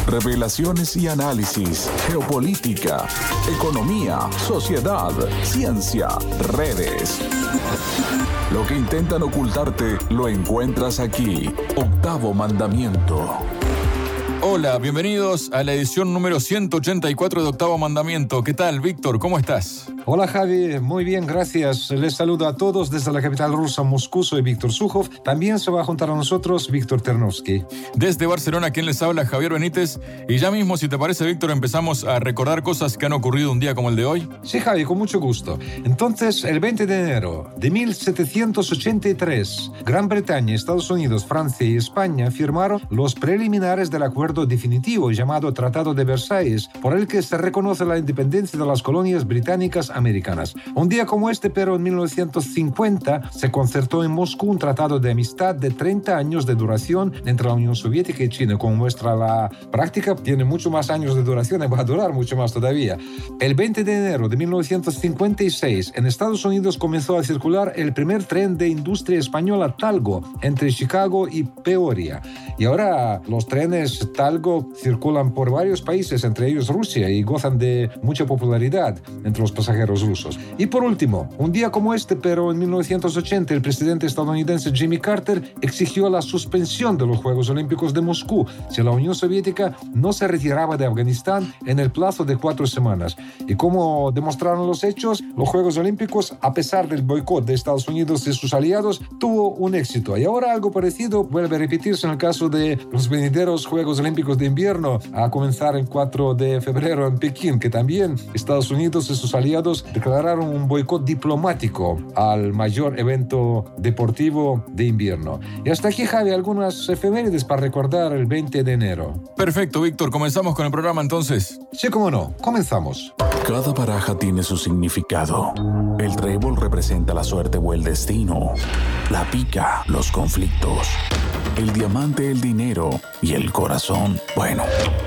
Revelaciones y análisis, geopolítica, economía, sociedad, ciencia, redes. Lo que intentan ocultarte lo encuentras aquí. Octavo Mandamiento. Hola, bienvenidos a la edición número 184 de Octavo Mandamiento. ¿Qué tal, Víctor? ¿Cómo estás? Hola, Javi. Muy bien, gracias. Les saludo a todos desde la capital rusa, Moscú. Soy Víctor Sukhov. También se va a juntar a nosotros Víctor Ternovsky. Desde Barcelona, quien les habla, Javier Benítez. Y ya mismo, si te parece, Víctor, empezamos a recordar cosas que han ocurrido un día como el de hoy. Sí, Javi, con mucho gusto. Entonces, el 20 de enero de 1783, Gran Bretaña, Estados Unidos, Francia y España firmaron los preliminares del acuerdo definitivo llamado Tratado de Versalles, por el que se reconoce la independencia de las colonias británicas americanas. Un día como este, pero en 1950, se concertó en Moscú un tratado de amistad de 30 años de duración entre la Unión Soviética y China. Como muestra la práctica, tiene mucho más años de duración y va a durar mucho más todavía. El 20 de enero de 1956, en Estados Unidos comenzó a circular el primer tren de industria española Talgo entre Chicago y Peoria. Y ahora los trenes Talgo circulan por varios países, entre ellos Rusia, y gozan de mucha popularidad entre los pasajeros rusos. Y por último, un día como este, pero en 1980, el presidente estadounidense Jimmy Carter exigió la suspensión de los Juegos Olímpicos de Moscú si la Unión Soviética no se retiraba de Afganistán en el plazo de 4 semanas. Y como demostraron los hechos, los Juegos Olímpicos, a pesar del boicot de Estados Unidos y sus aliados, tuvo un éxito. Y ahora algo parecido vuelve a repetirse en el caso de los venideros Juegos Olímpicos de invierno, a comenzar el 4 de febrero en Pekín, que también Estados Unidos y sus aliados declararon un boicot diplomático al mayor evento deportivo de invierno. Y hasta aquí, Javi, algunas efemérides para recordar el 20 de enero. Perfecto, Víctor. ¿Comenzamos con el programa entonces? Sí, cómo no. Comenzamos. Cada baraja tiene su significado. El trébol representa la suerte o el destino. La pica, los conflictos. El diamante, el dinero. Y el corazón, bueno,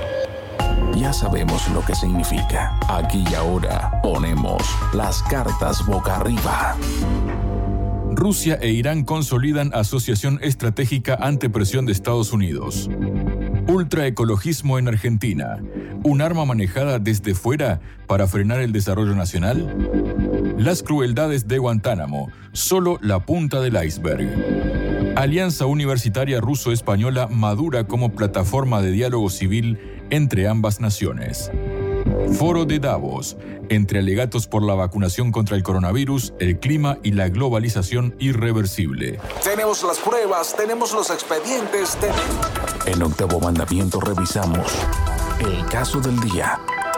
ya sabemos lo que significa. Aquí y ahora ponemos las cartas boca arriba. Rusia e Irán consolidan asociación estratégica ante presión de Estados Unidos. Ultraecologismo en Argentina. ¿Un arma manejada desde fuera para frenar el desarrollo nacional? Las crueldades de Guantánamo. Solo la punta del iceberg. Alianza Universitaria Ruso-Española madura como plataforma de diálogo civil entre ambas naciones. Foro de Davos, entre alegatos por la vacunación contra el coronavirus, el clima y la globalización irreversible. Tenemos las pruebas, tenemos los expedientes. En Octavo Mandamiento revisamos el caso del día.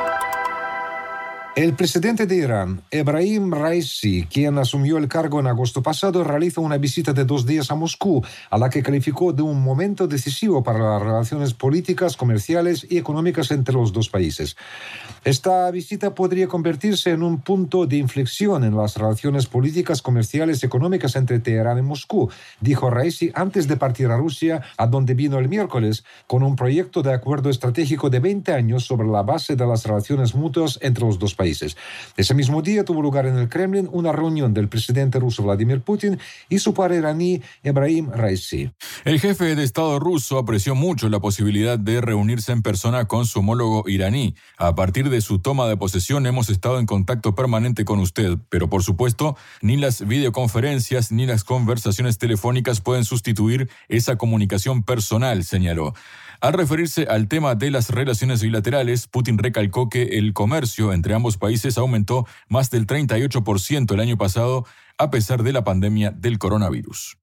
El presidente de Irán, Ebrahim Raisi, quien asumió el cargo en agosto pasado, realizó una visita de 2 días a Moscú, a la que calificó de un momento decisivo para las relaciones políticas, comerciales y económicas entre los dos países. Esta visita podría convertirse en un punto de inflexión en las relaciones políticas, comerciales y económicas entre Teherán y Moscú, dijo Raisi antes de partir a Rusia, a donde vino el miércoles, con un proyecto de acuerdo estratégico de 20 años sobre la base de las relaciones mutuas entre los dos países. Ese mismo día tuvo lugar en el Kremlin una reunión del presidente ruso Vladimir Putin y su par iraní Ebrahim Raisi. El jefe de Estado ruso apreció mucho la posibilidad de reunirse en persona con su homólogo iraní. A partir de su toma de posesión hemos estado en contacto permanente con usted, pero por supuesto, ni las videoconferencias ni las conversaciones telefónicas pueden sustituir esa comunicación personal, señaló. Al referirse al tema de las relaciones bilaterales, Putin recalcó que el comercio entre ambos países aumentó más del 38% el año pasado, a pesar de la pandemia del coronavirus.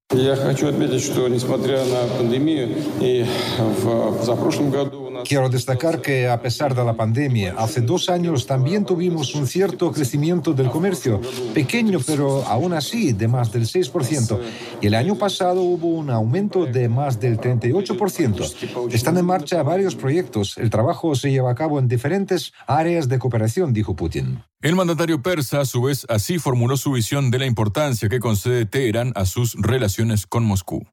Quiero destacar que, a pesar de la pandemia, hace 2 años también tuvimos un cierto crecimiento del comercio, pequeño, pero aún así de más del 6%. Y el año pasado hubo un aumento de más del 38%. Están en marcha varios proyectos. El trabajo se lleva a cabo en diferentes áreas de cooperación, dijo Putin. El mandatario persa, a su vez, así formuló su visión de la importancia que concede Teherán a sus relaciones con Moscú.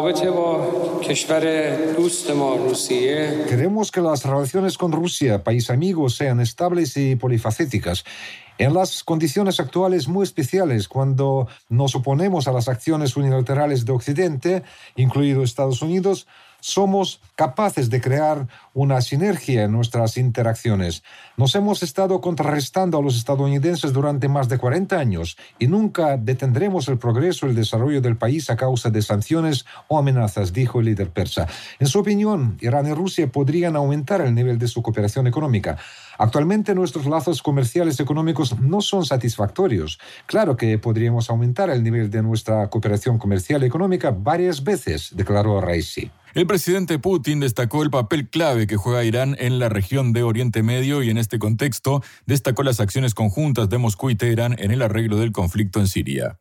Queremos que las relaciones con Rusia, país amigo, sean estables y polifacéticas. En las condiciones actuales muy especiales, cuando nos oponemos a las acciones unilaterales de Occidente, incluido Estados Unidos, somos capaces de crear una sinergia en nuestras interacciones. Nos hemos estado contrarrestando a los estadounidenses durante más de 40 años y nunca detendremos el progreso y el desarrollo del país a causa de sanciones o amenazas, dijo el líder persa. En su opinión, Irán y Rusia podrían aumentar el nivel de su cooperación económica. Actualmente nuestros lazos comerciales económicos no son satisfactorios. Claro que podríamos aumentar el nivel de nuestra cooperación comercial y económica varias veces, declaró Raisi. El presidente Putin destacó el papel clave que juega Irán en la región de Oriente Medio y en este contexto destacó las acciones conjuntas de Moscú y Teherán en el arreglo del conflicto en Siria.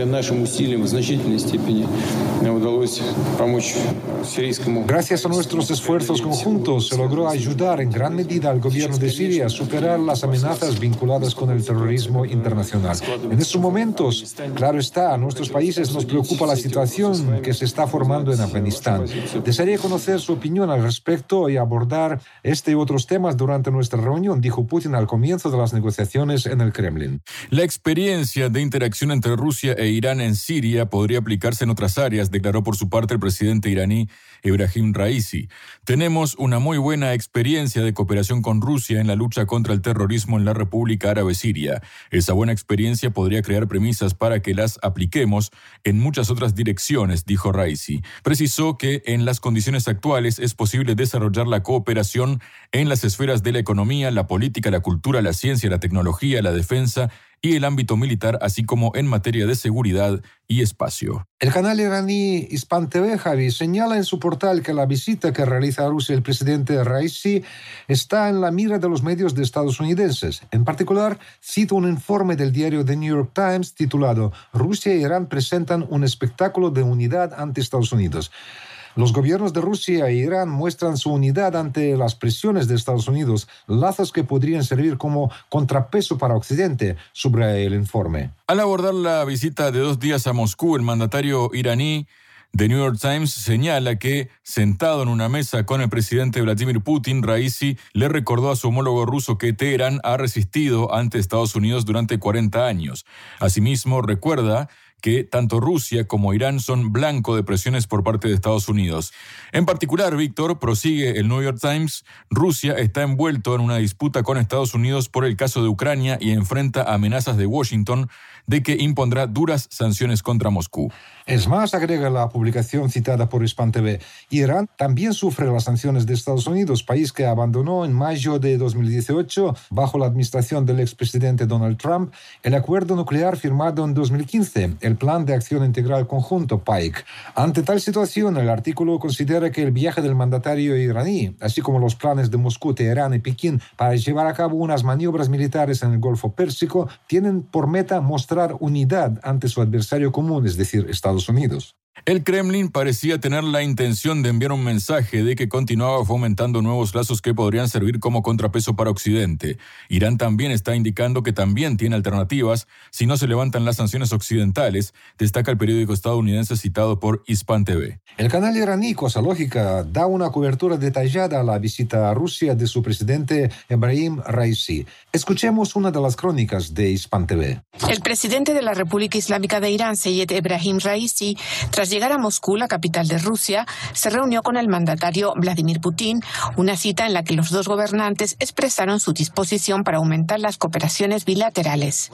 Gracias a nuestros esfuerzos conjuntos se logró ayudar en gran medida al gobierno de Siria a superar las amenazas vinculadas con el terrorismo internacional. En estos momentos, claro está, a nuestros países nos preocupa la situación que se está formando en Afganistán. Desearía conocer su opinión al respecto y abordar este y otros temas durante nuestra reunión, dijo Putin al comienzo de las negociaciones en el Kremlin. La experiencia de interacción entre Rusia e Irán en Siria podría aplicarse en otras áreas, declaró por su parte el presidente iraní Ebrahim Raisi. Tenemos una muy buena experiencia de cooperación con Rusia en la lucha contra el terrorismo en la República Árabe Siria. Esa buena experiencia podría crear premisas para que las apliquemos en muchas otras direcciones, dijo Raisi. Precisó que en las condiciones actuales es posible desarrollar la cooperación en las esferas de la economía, la política, la cultura, la ciencia, la tecnología, la defensa y el ámbito militar, así como en materia de seguridad y espacio. El canal iraní Hispan TV, Javi, señala en su portal que la visita que realiza a Rusia el presidente Raisi está en la mira de los medios de estadounidenses. En particular, cita un informe del diario The New York Times titulado «Rusia e Irán presentan un espectáculo de unidad ante Estados Unidos». Los gobiernos de Rusia e Irán muestran su unidad ante las presiones de Estados Unidos, lazos que podrían servir como contrapeso para Occidente, subraya el informe. Al abordar la visita de 2 días a Moscú, el mandatario iraní The New York Times señala que, sentado en una mesa con el presidente Vladimir Putin, Raisi le recordó a su homólogo ruso que Teherán ha resistido ante Estados Unidos durante 40 años. Asimismo, recuerda que tanto Rusia como Irán son blanco de presiones por parte de Estados Unidos. En particular, Víctor, prosigue el New York Times, Rusia está envuelto en una disputa con Estados Unidos por el caso de Ucrania y enfrenta amenazas de Washington de que impondrá duras sanciones contra Moscú. Es más, agrega la publicación citada por Hispan TV, Irán también sufre las sanciones de Estados Unidos, país que abandonó en mayo de 2018, bajo la administración del expresidente Donald Trump, el acuerdo nuclear firmado en 2015, el Plan de Acción Integral Conjunto, PAIC. Ante tal situación, el artículo considera que el viaje del mandatario iraní, así como los planes de Moscú, Teherán y Pekín para llevar a cabo unas maniobras militares en el Golfo Pérsico, tienen por meta mostrar unidad ante su adversario común, es decir, Estados Unidos. El Kremlin parecía tener la intención de enviar un mensaje de que continuaba fomentando nuevos lazos que podrían servir como contrapeso para Occidente. Irán también está indicando que también tiene alternativas si no se levantan las sanciones occidentales, destaca el periódico estadounidense citado por Hispan TV. El canal iraní Cosa Lógica da una cobertura detallada a la visita a Rusia de su presidente Ebrahim Raisi. Escuchemos una de las crónicas de Hispan TV. El presidente de la República Islámica de Irán, Seyed Ebrahim Raisi, tras llegar a Moscú, la capital de Rusia, se reunió con el mandatario Vladimir Putin, una cita en la que los dos gobernantes expresaron su disposición para aumentar las cooperaciones bilaterales.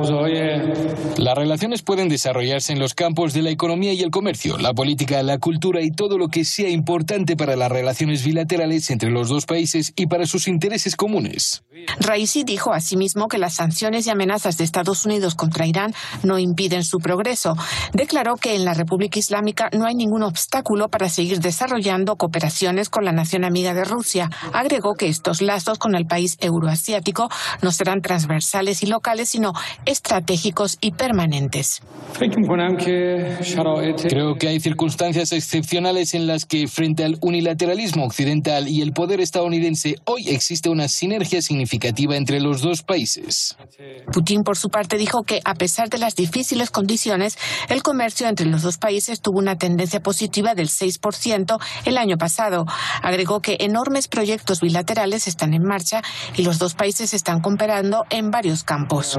Las relaciones pueden desarrollarse en los campos de la economía y el comercio, la política, la cultura y todo lo que sea importante para las relaciones bilaterales entre los dos países y para sus intereses comunes. Raisi dijo asimismo que las sanciones y amenazas de Estados Unidos contra Irán no impiden su progreso. Declaró que en la República Islámica no hay ningún obstáculo para seguir desarrollando cooperaciones con la nación amiga de Rusia. Agregó que estos lazos con el país euroasiático no serán transversales y locales, sino estratégicos y permanentes. Creo que hay circunstancias excepcionales en las que, frente al unilateralismo occidental y el poder estadounidense, hoy existe una sinergia significativa entre los dos países. Putin, por su parte, dijo que, a pesar de las difíciles condiciones, el comercio entre los dos países países tuvo una tendencia positiva del 6% el año pasado. Agregó que enormes proyectos bilaterales están en marcha y los dos países están cooperando en varios campos.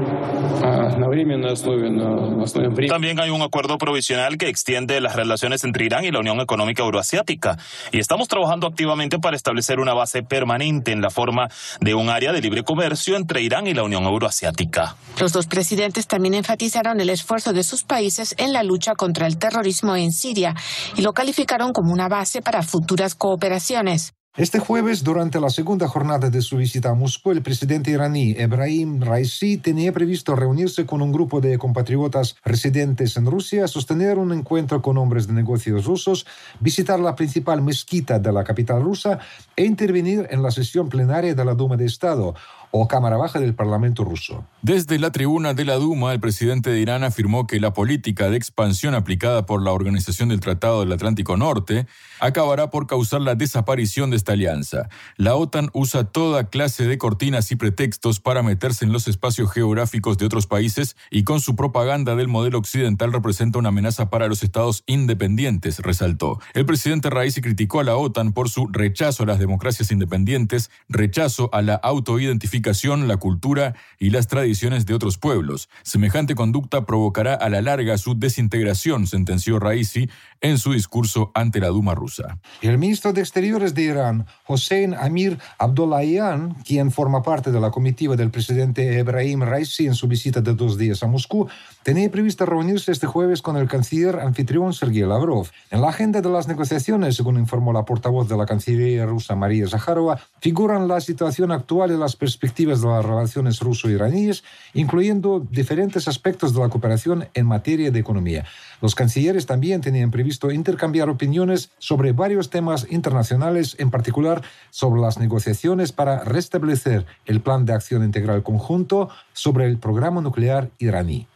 También hay un acuerdo provisional que extiende las relaciones entre Irán y la Unión Económica Euroasiática y estamos trabajando activamente para establecer una base permanente en la forma de un área de libre comercio entre Irán y la Unión Euroasiática. Los dos presidentes también enfatizaron el esfuerzo de sus países en la lucha contra el terrorismo en Siria y lo calificaron como una base para futuras cooperaciones. Este jueves, durante la segunda jornada de su visita a Moscú, el presidente iraní Ebrahim Raisi tenía previsto reunirse con un grupo de compatriotas residentes en Rusia, sostener un encuentro con hombres de negocios rusos, visitar la principal mezquita de la capital rusa e intervenir en la sesión plenaria de la Duma de Estado, o Cámara Baja del Parlamento ruso. Desde la tribuna de la Duma, el presidente de Irán afirmó que la política de expansión aplicada por la Organización del Tratado del Atlántico Norte acabará por causar la desaparición de esta alianza. La OTAN usa toda clase de cortinas y pretextos para meterse en los espacios geográficos de otros países y con su propaganda del modelo occidental representa una amenaza para los estados independientes, resaltó. El presidente Raisi criticó a la OTAN por su rechazo a las democracias independientes, rechazo a la autoidentificación, la cultura y las tradiciones de otros pueblos. Semejante conducta provocará a la larga su desintegración, sentenció Raisi en su discurso ante la Duma rusa. El ministro de Exteriores de Irán, Hossein Amir Abdollahian, quien forma parte de la comitiva del presidente Ebrahim Raisi en su visita de 2 días a Moscú, tenía previsto reunirse este jueves con el canciller anfitrión Sergei Lavrov. En la agenda de las negociaciones, según informó la portavoz de la Cancillería rusa María Zakharova, figuran la situación actual y las perspectivas de las relaciones ruso-iraníes, incluyendo diferentes aspectos de la cooperación en materia de economía. Los cancilleres también tenían previsto intercambiar opiniones sobre varios temas internacionales, en particular sobre las negociaciones para restablecer el plan de acción integral conjunto sobre el programa nuclear iraní.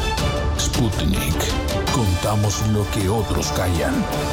Sputnik. Contamos lo que otros callan.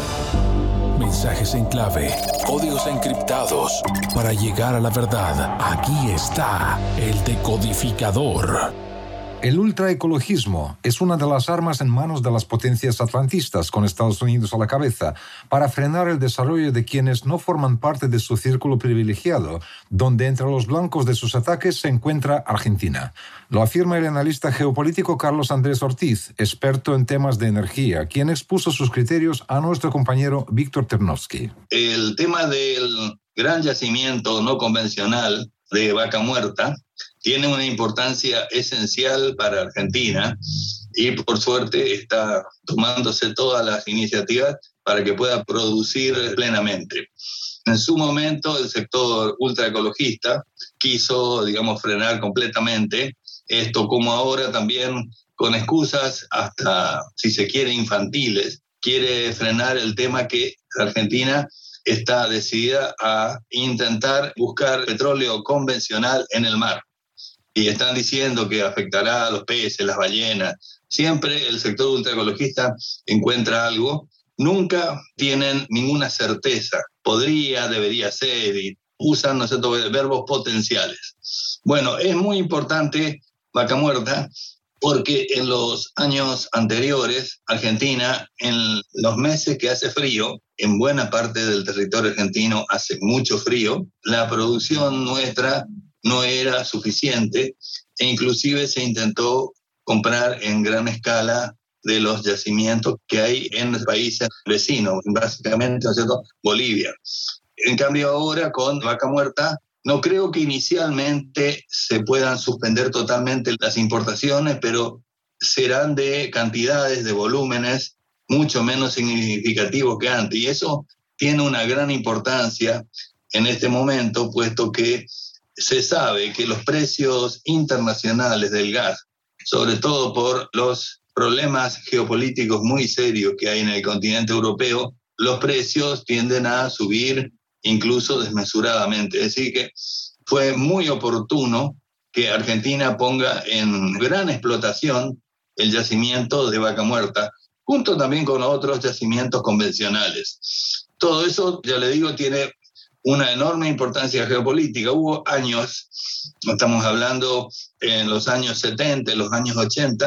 Mensajes en clave, códigos encriptados. Para llegar a la verdad, aquí está el decodificador. El ultraecologismo es una de las armas en manos de las potencias atlantistas, con Estados Unidos a la cabeza, para frenar el desarrollo de quienes no forman parte de su círculo privilegiado, donde entre los blancos de sus ataques se encuentra Argentina. Lo afirma el analista geopolítico Carlos Andrés Ortiz, experto en temas de energía, quien expuso sus criterios a nuestro compañero Víctor Ternovsky. El tema del gran yacimiento no convencional de Vaca Muerta tiene una importancia esencial para Argentina y por suerte está tomándose todas las iniciativas para que pueda producir plenamente. En su momento el sector ultraecologista quiso, frenar completamente esto, como ahora también con excusas hasta, si se quiere, infantiles, quiere frenar el tema que Argentina está decidida a intentar buscar petróleo convencional en el mar. Y están diciendo que afectará a los peces, las ballenas. Siempre el sector ultraecologista encuentra algo. Nunca tienen ninguna certeza. Podría, debería ser, y usan, verbos potenciales. Bueno, es muy importante Vaca Muerta porque en los años anteriores, Argentina, en los meses que hace frío, en buena parte del territorio argentino hace mucho frío, la producción nuestra no era suficiente e inclusive se intentó comprar en gran escala de los yacimientos que hay en los países vecinos, básicamente, ¿no es cierto?, Bolivia. En cambio ahora con Vaca Muerta no creo que inicialmente se puedan suspender totalmente las importaciones, pero serán de cantidades, de volúmenes mucho menos significativos que antes. Y eso tiene una gran importancia en este momento, puesto que se sabe que los precios internacionales del gas, sobre todo por los problemas geopolíticos muy serios que hay en el continente europeo, los precios tienden a subir incluso desmesuradamente. Es decir, que fue muy oportuno que Argentina ponga en gran explotación el yacimiento de Vaca Muerta, junto también con otros yacimientos convencionales. Todo eso, ya le digo, tiene una enorme importancia geopolítica. Hubo años, estamos hablando en los años 70, en los años 80,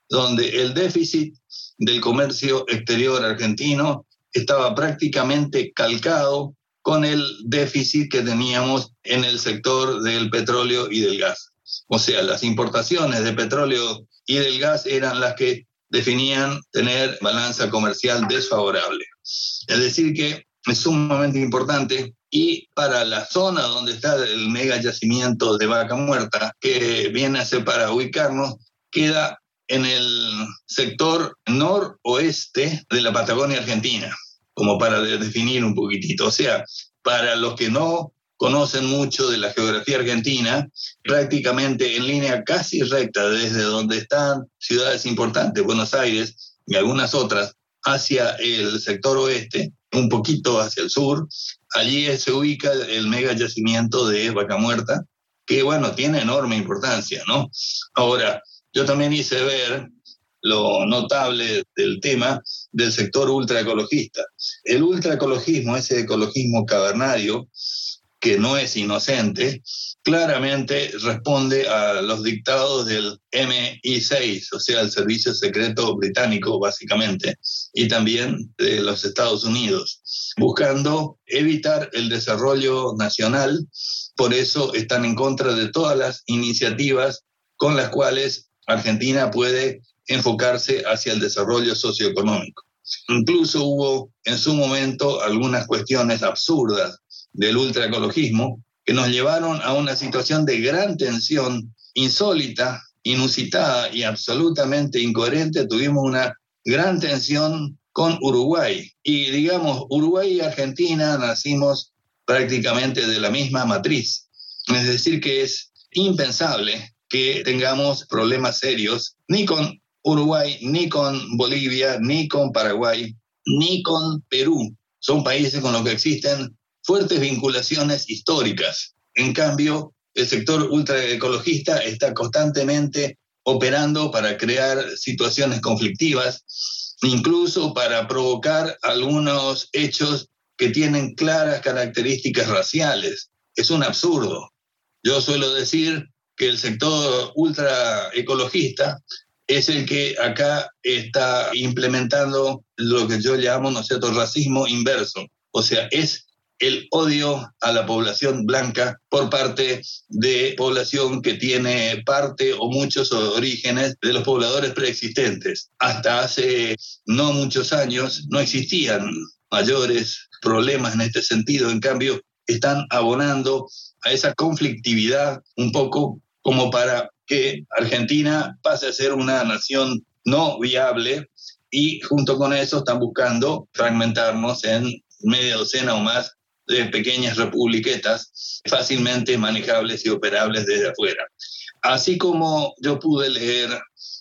donde el déficit del comercio exterior argentino estaba prácticamente calcado con el déficit que teníamos en el sector del petróleo y del gas. O sea, las importaciones de petróleo y del gas eran las que definían tener balanza comercial desfavorable. Es decir que es sumamente importante, y para la zona donde está el mega yacimiento de Vaca Muerta, que viene a ser, para ubicarnos, queda en el sector noroeste de la Patagonia Argentina, como para definir un poquitito. O sea, para los que no conocen mucho de la geografía argentina, prácticamente en línea casi recta desde donde están ciudades importantes, Buenos Aires y algunas otras, hacia el sector oeste, un poquito hacia el sur, allí se ubica el mega yacimiento de Vaca Muerta, que bueno, tiene enorme importancia, ¿no? Ahora, yo también hice ver lo notable del tema del sector ultraecologista. El ultraecologismo, ese ecologismo cavernario, que no es inocente, claramente responde a los dictados del MI6, o sea, el Servicio Secreto Británico, básicamente, y también de los Estados Unidos, buscando evitar el desarrollo nacional. Por eso están en contra de todas las iniciativas con las cuales Argentina puede enfocarse hacia el desarrollo socioeconómico. Incluso hubo en su momento algunas cuestiones absurdas del ultraecologismo que nos llevaron a una situación de gran tensión, insólita, inusitada y absolutamente incoherente. Tuvimos una gran tensión con Uruguay. Y digamos, Uruguay y Argentina nacimos prácticamente de la misma matriz. Es decir, que es impensable que tengamos problemas serios ni con Uruguay, ni con Bolivia, ni con Paraguay, ni con Perú. Son países con los que existen fuertes vinculaciones históricas. En cambio, el sector ultraecologista está constantemente operando para crear situaciones conflictivas, incluso para provocar algunos hechos que tienen claras características raciales. Es un absurdo. Yo suelo decir que el sector ultraecologista es el que acá está implementando lo que yo llamo, ¿no es cierto?, racismo inverso. O sea, es el odio a la población blanca por parte de población que tiene parte o muchos orígenes de los pobladores preexistentes. Hasta hace no muchos años no existían mayores problemas en este sentido. En cambio, están abonando a esa conflictividad un poco como para que Argentina pase a ser una nación no viable, y junto con eso están buscando fragmentarnos en media docena o más de pequeñas republiquetas fácilmente manejables y operables desde afuera. Así como yo pude leer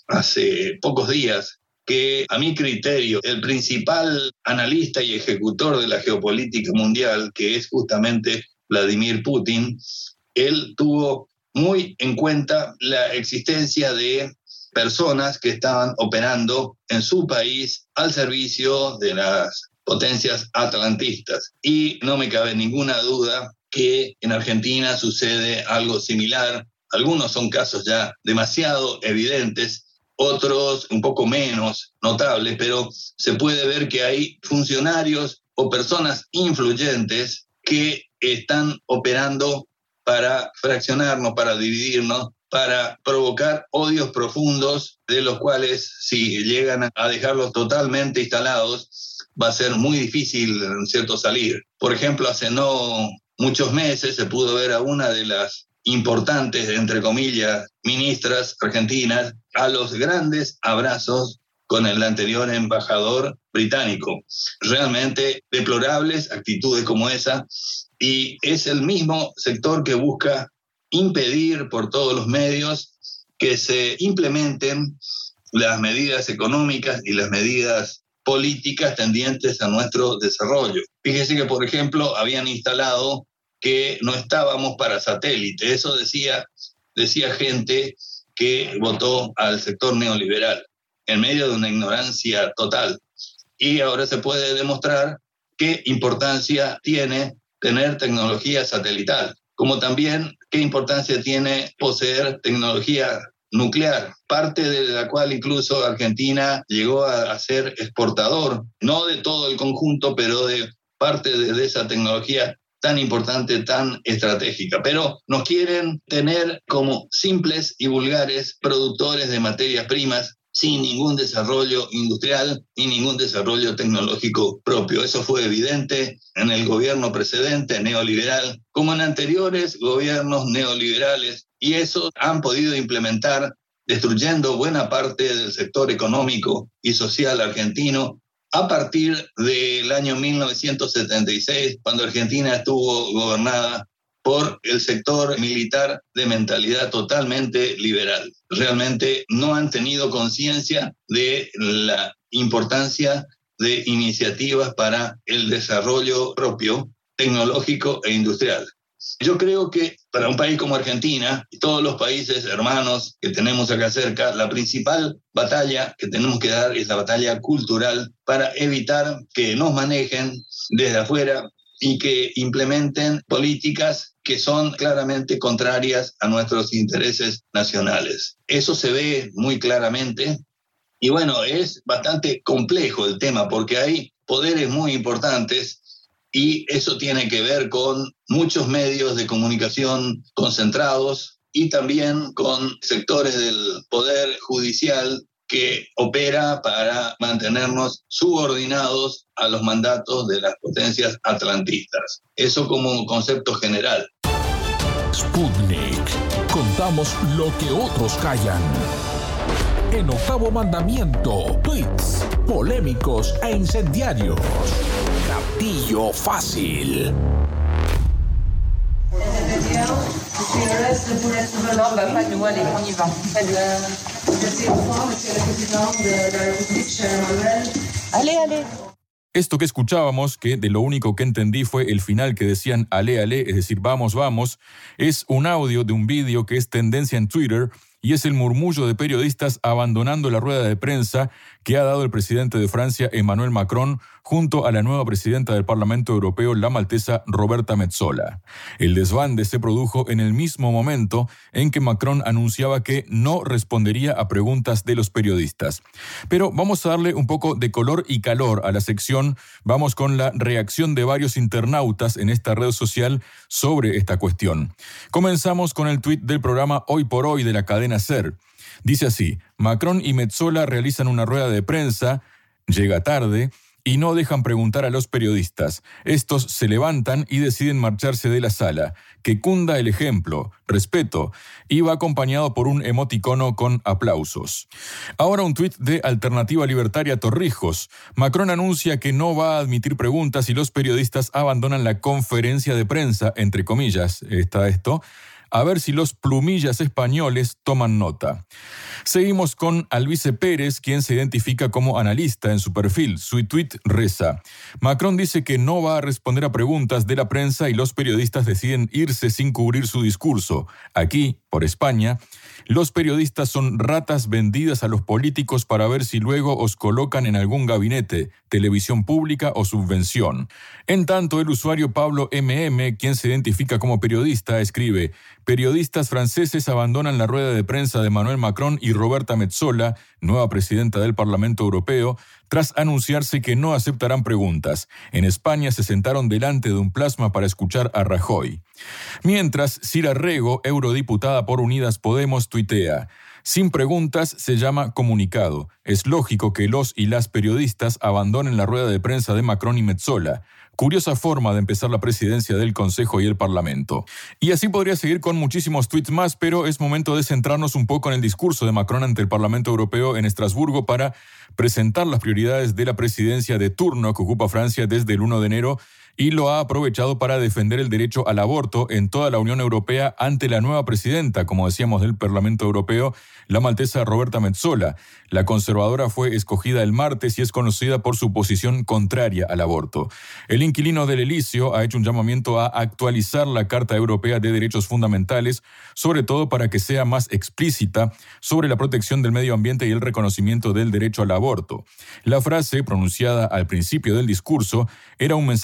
hace pocos días que, a mi criterio, el principal analista y ejecutor de la geopolítica mundial, que es justamente Vladimir Putin, él tuvo muy en cuenta la existencia de personas que estaban operando en su país al servicio de las potencias atlantistas. Y no me cabe ninguna duda que en Argentina sucede algo similar. Algunos son casos ya demasiado evidentes, otros un poco menos notables, pero se puede ver que hay funcionarios o personas influyentes que están operando para fraccionarnos, para dividirnos, para provocar odios profundos, de los cuales, si llegan a dejarlos totalmente instalados, va a ser muy difícil, ¿cierto?, salir. Por ejemplo, hace no muchos meses se pudo ver a una de las importantes, entre comillas, ministras argentinas a los grandes abrazos con el anterior embajador británico. Realmente deplorables actitudes como esa, y es el mismo sector que busca impedir por todos los medios que se implementen las medidas económicas y las medidas políticas tendientes a nuestro desarrollo. Fíjese que, por ejemplo, habían instalado que no estábamos para satélite. Eso decía gente que votó al sector neoliberal, en medio de una ignorancia total. Y ahora se puede demostrar qué importancia tiene tener tecnología satelital, como también qué importancia tiene poseer tecnología nuclear, parte de la cual incluso Argentina llegó a ser exportador, no de todo el conjunto, pero de parte de esa tecnología tan importante, tan estratégica. Pero nos quieren tener como simples y vulgares productores de materias primas sin ningún desarrollo industrial y ningún desarrollo tecnológico propio. Eso fue evidente en el gobierno precedente, neoliberal, como en anteriores gobiernos neoliberales, y eso han podido implementar destruyendo buena parte del sector económico y social argentino a partir del año 1976, cuando Argentina estuvo gobernada por el sector militar de mentalidad totalmente liberal. Realmente no han tenido conciencia de la importancia de iniciativas para el desarrollo propio, tecnológico e industrial. Yo creo que para un país como Argentina y todos los países hermanos que tenemos acá cerca, la principal batalla que tenemos que dar es la batalla cultural para evitar que nos manejen desde afuera y que implementen políticas que son claramente contrarias a nuestros intereses nacionales. Eso se ve muy claramente y bueno, es bastante complejo el tema porque hay poderes muy importantes y eso tiene que ver con muchos medios de comunicación concentrados y también con sectores del poder judicial que opera para mantenernos subordinados a los mandatos de las potencias atlantistas. Eso como un concepto general. Sputnik. Contamos lo que otros callan. En Octavo Mandamiento, tweets polémicos e incendiarios. Gatillo fácil. Esto que escuchábamos, que de lo único que entendí fue el final que decían ale, ale, es decir, vamos, vamos, es un audio de un vídeo que es tendencia en Twitter y es el murmullo de periodistas abandonando la rueda de prensa que ha dado el presidente de Francia, Emmanuel Macron, junto a la nueva presidenta del Parlamento Europeo, la maltesa Roberta Metsola. El desbande se produjo en el mismo momento en que Macron anunciaba que no respondería a preguntas de los periodistas. Pero vamos a darle un poco de color y calor a la sección. Vamos con la reacción de varios internautas en esta red social sobre esta cuestión. Comenzamos con el tuit del programa Hoy por Hoy de la cadena SER. Dice así: Macron y Metsola realizan una rueda de prensa, llega tarde y no dejan preguntar a los periodistas. Estos se levantan y deciden marcharse de la sala. Que cunda el ejemplo, respeto, y va acompañado por un emoticono con aplausos. Ahora un tuit de Alternativa Libertaria Torrijos. Macron anuncia que no va a admitir preguntas y los periodistas abandonan la conferencia de prensa, entre comillas, está esto, a ver si los plumillas españoles toman nota. Seguimos con Alvise Pérez, quien se identifica como analista en su perfil. Su tuit reza: Macron dice que no va a responder a preguntas de la prensa y los periodistas deciden irse sin cubrir su discurso. Aquí, por España, los periodistas son ratas vendidas a los políticos para ver si luego os colocan en algún gabinete, televisión pública o subvención. En tanto, el usuario Pablo MM, quien se identifica como periodista, escribe: periodistas franceses abandonan la rueda de prensa de Emmanuel Macron y Roberta Metsola, nueva presidenta del Parlamento Europeo, tras anunciarse que no aceptarán preguntas. En España se sentaron delante de un plasma para escuchar a Rajoy. Mientras, Cira Rego, eurodiputada por Unidas Podemos, tuitea: sin preguntas se llama comunicado. Es lógico que los y las periodistas abandonen la rueda de prensa de Macron y Metsola. Curiosa forma de empezar la presidencia del Consejo y el Parlamento. Y así podría seguir con muchísimos tweets más, pero es momento de centrarnos un poco en el discurso de Macron ante el Parlamento Europeo en Estrasburgo para presentar las prioridades de la presidencia de turno que ocupa Francia desde el 1 de enero y lo ha aprovechado para defender el derecho al aborto en toda la Unión Europea ante la nueva presidenta, como decíamos, del Parlamento Europeo, la maltesa Roberta Metsola. La conservadora fue escogida el martes y es conocida por su posición contraria al aborto. El inquilino del Elíseo ha hecho un llamamiento a actualizar la Carta Europea de Derechos Fundamentales, sobre todo para que sea más explícita sobre la protección del medio ambiente y el reconocimiento del derecho al aborto. La frase, pronunciada al principio del discurso, era un mensaje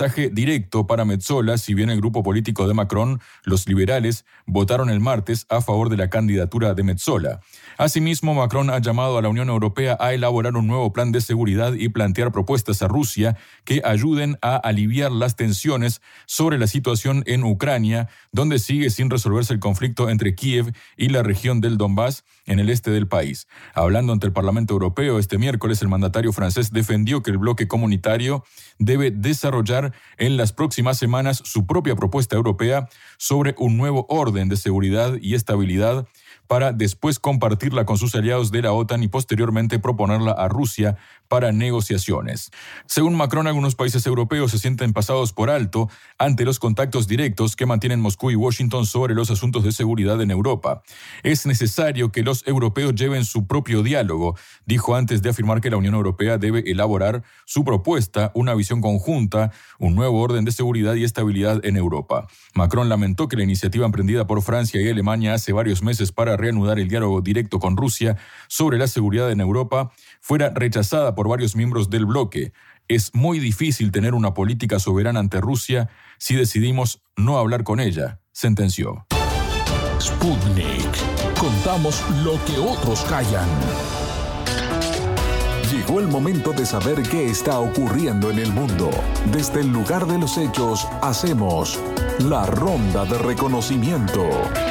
directo para Metsola, si bien el grupo político de Macron, los liberales, votaron el martes a favor de la candidatura de Metsola. Asimismo, Macron ha llamado a la Unión Europea a elaborar un nuevo plan de seguridad y plantear propuestas a Rusia que ayuden a aliviar las tensiones sobre la situación en Ucrania, donde sigue sin resolverse el conflicto entre Kiev y la región del Donbass, en el este del país. Hablando ante el Parlamento Europeo este miércoles, el mandatario francés defendió que el bloque comunitario debe desarrollar en las próximas semanas su propia propuesta europea sobre un nuevo orden de seguridad y estabilidad para después compartirla con sus aliados de la OTAN y posteriormente proponerla a Rusia para negociaciones. Según Macron, algunos países europeos se sienten pasados por alto ante los contactos directos que mantienen Moscú y Washington sobre los asuntos de seguridad en Europa. Es necesario que los europeos lleven su propio diálogo, dijo antes de afirmar que la Unión Europea debe elaborar su propuesta, una visión conjunta, un nuevo orden de seguridad y estabilidad en Europa. Macron lamentó que la iniciativa emprendida por Francia y Alemania hace varios meses para reanudar el diálogo directo con Rusia sobre la seguridad en Europa fuera rechazada por varios miembros del bloque. Es muy difícil tener una política soberana ante Rusia si decidimos no hablar con ella, sentenció. Sputnik. Contamos lo que otros callan. Llegó el momento de saber qué está ocurriendo en el mundo. Desde el lugar de los hechos, hacemos la ronda de reconocimiento.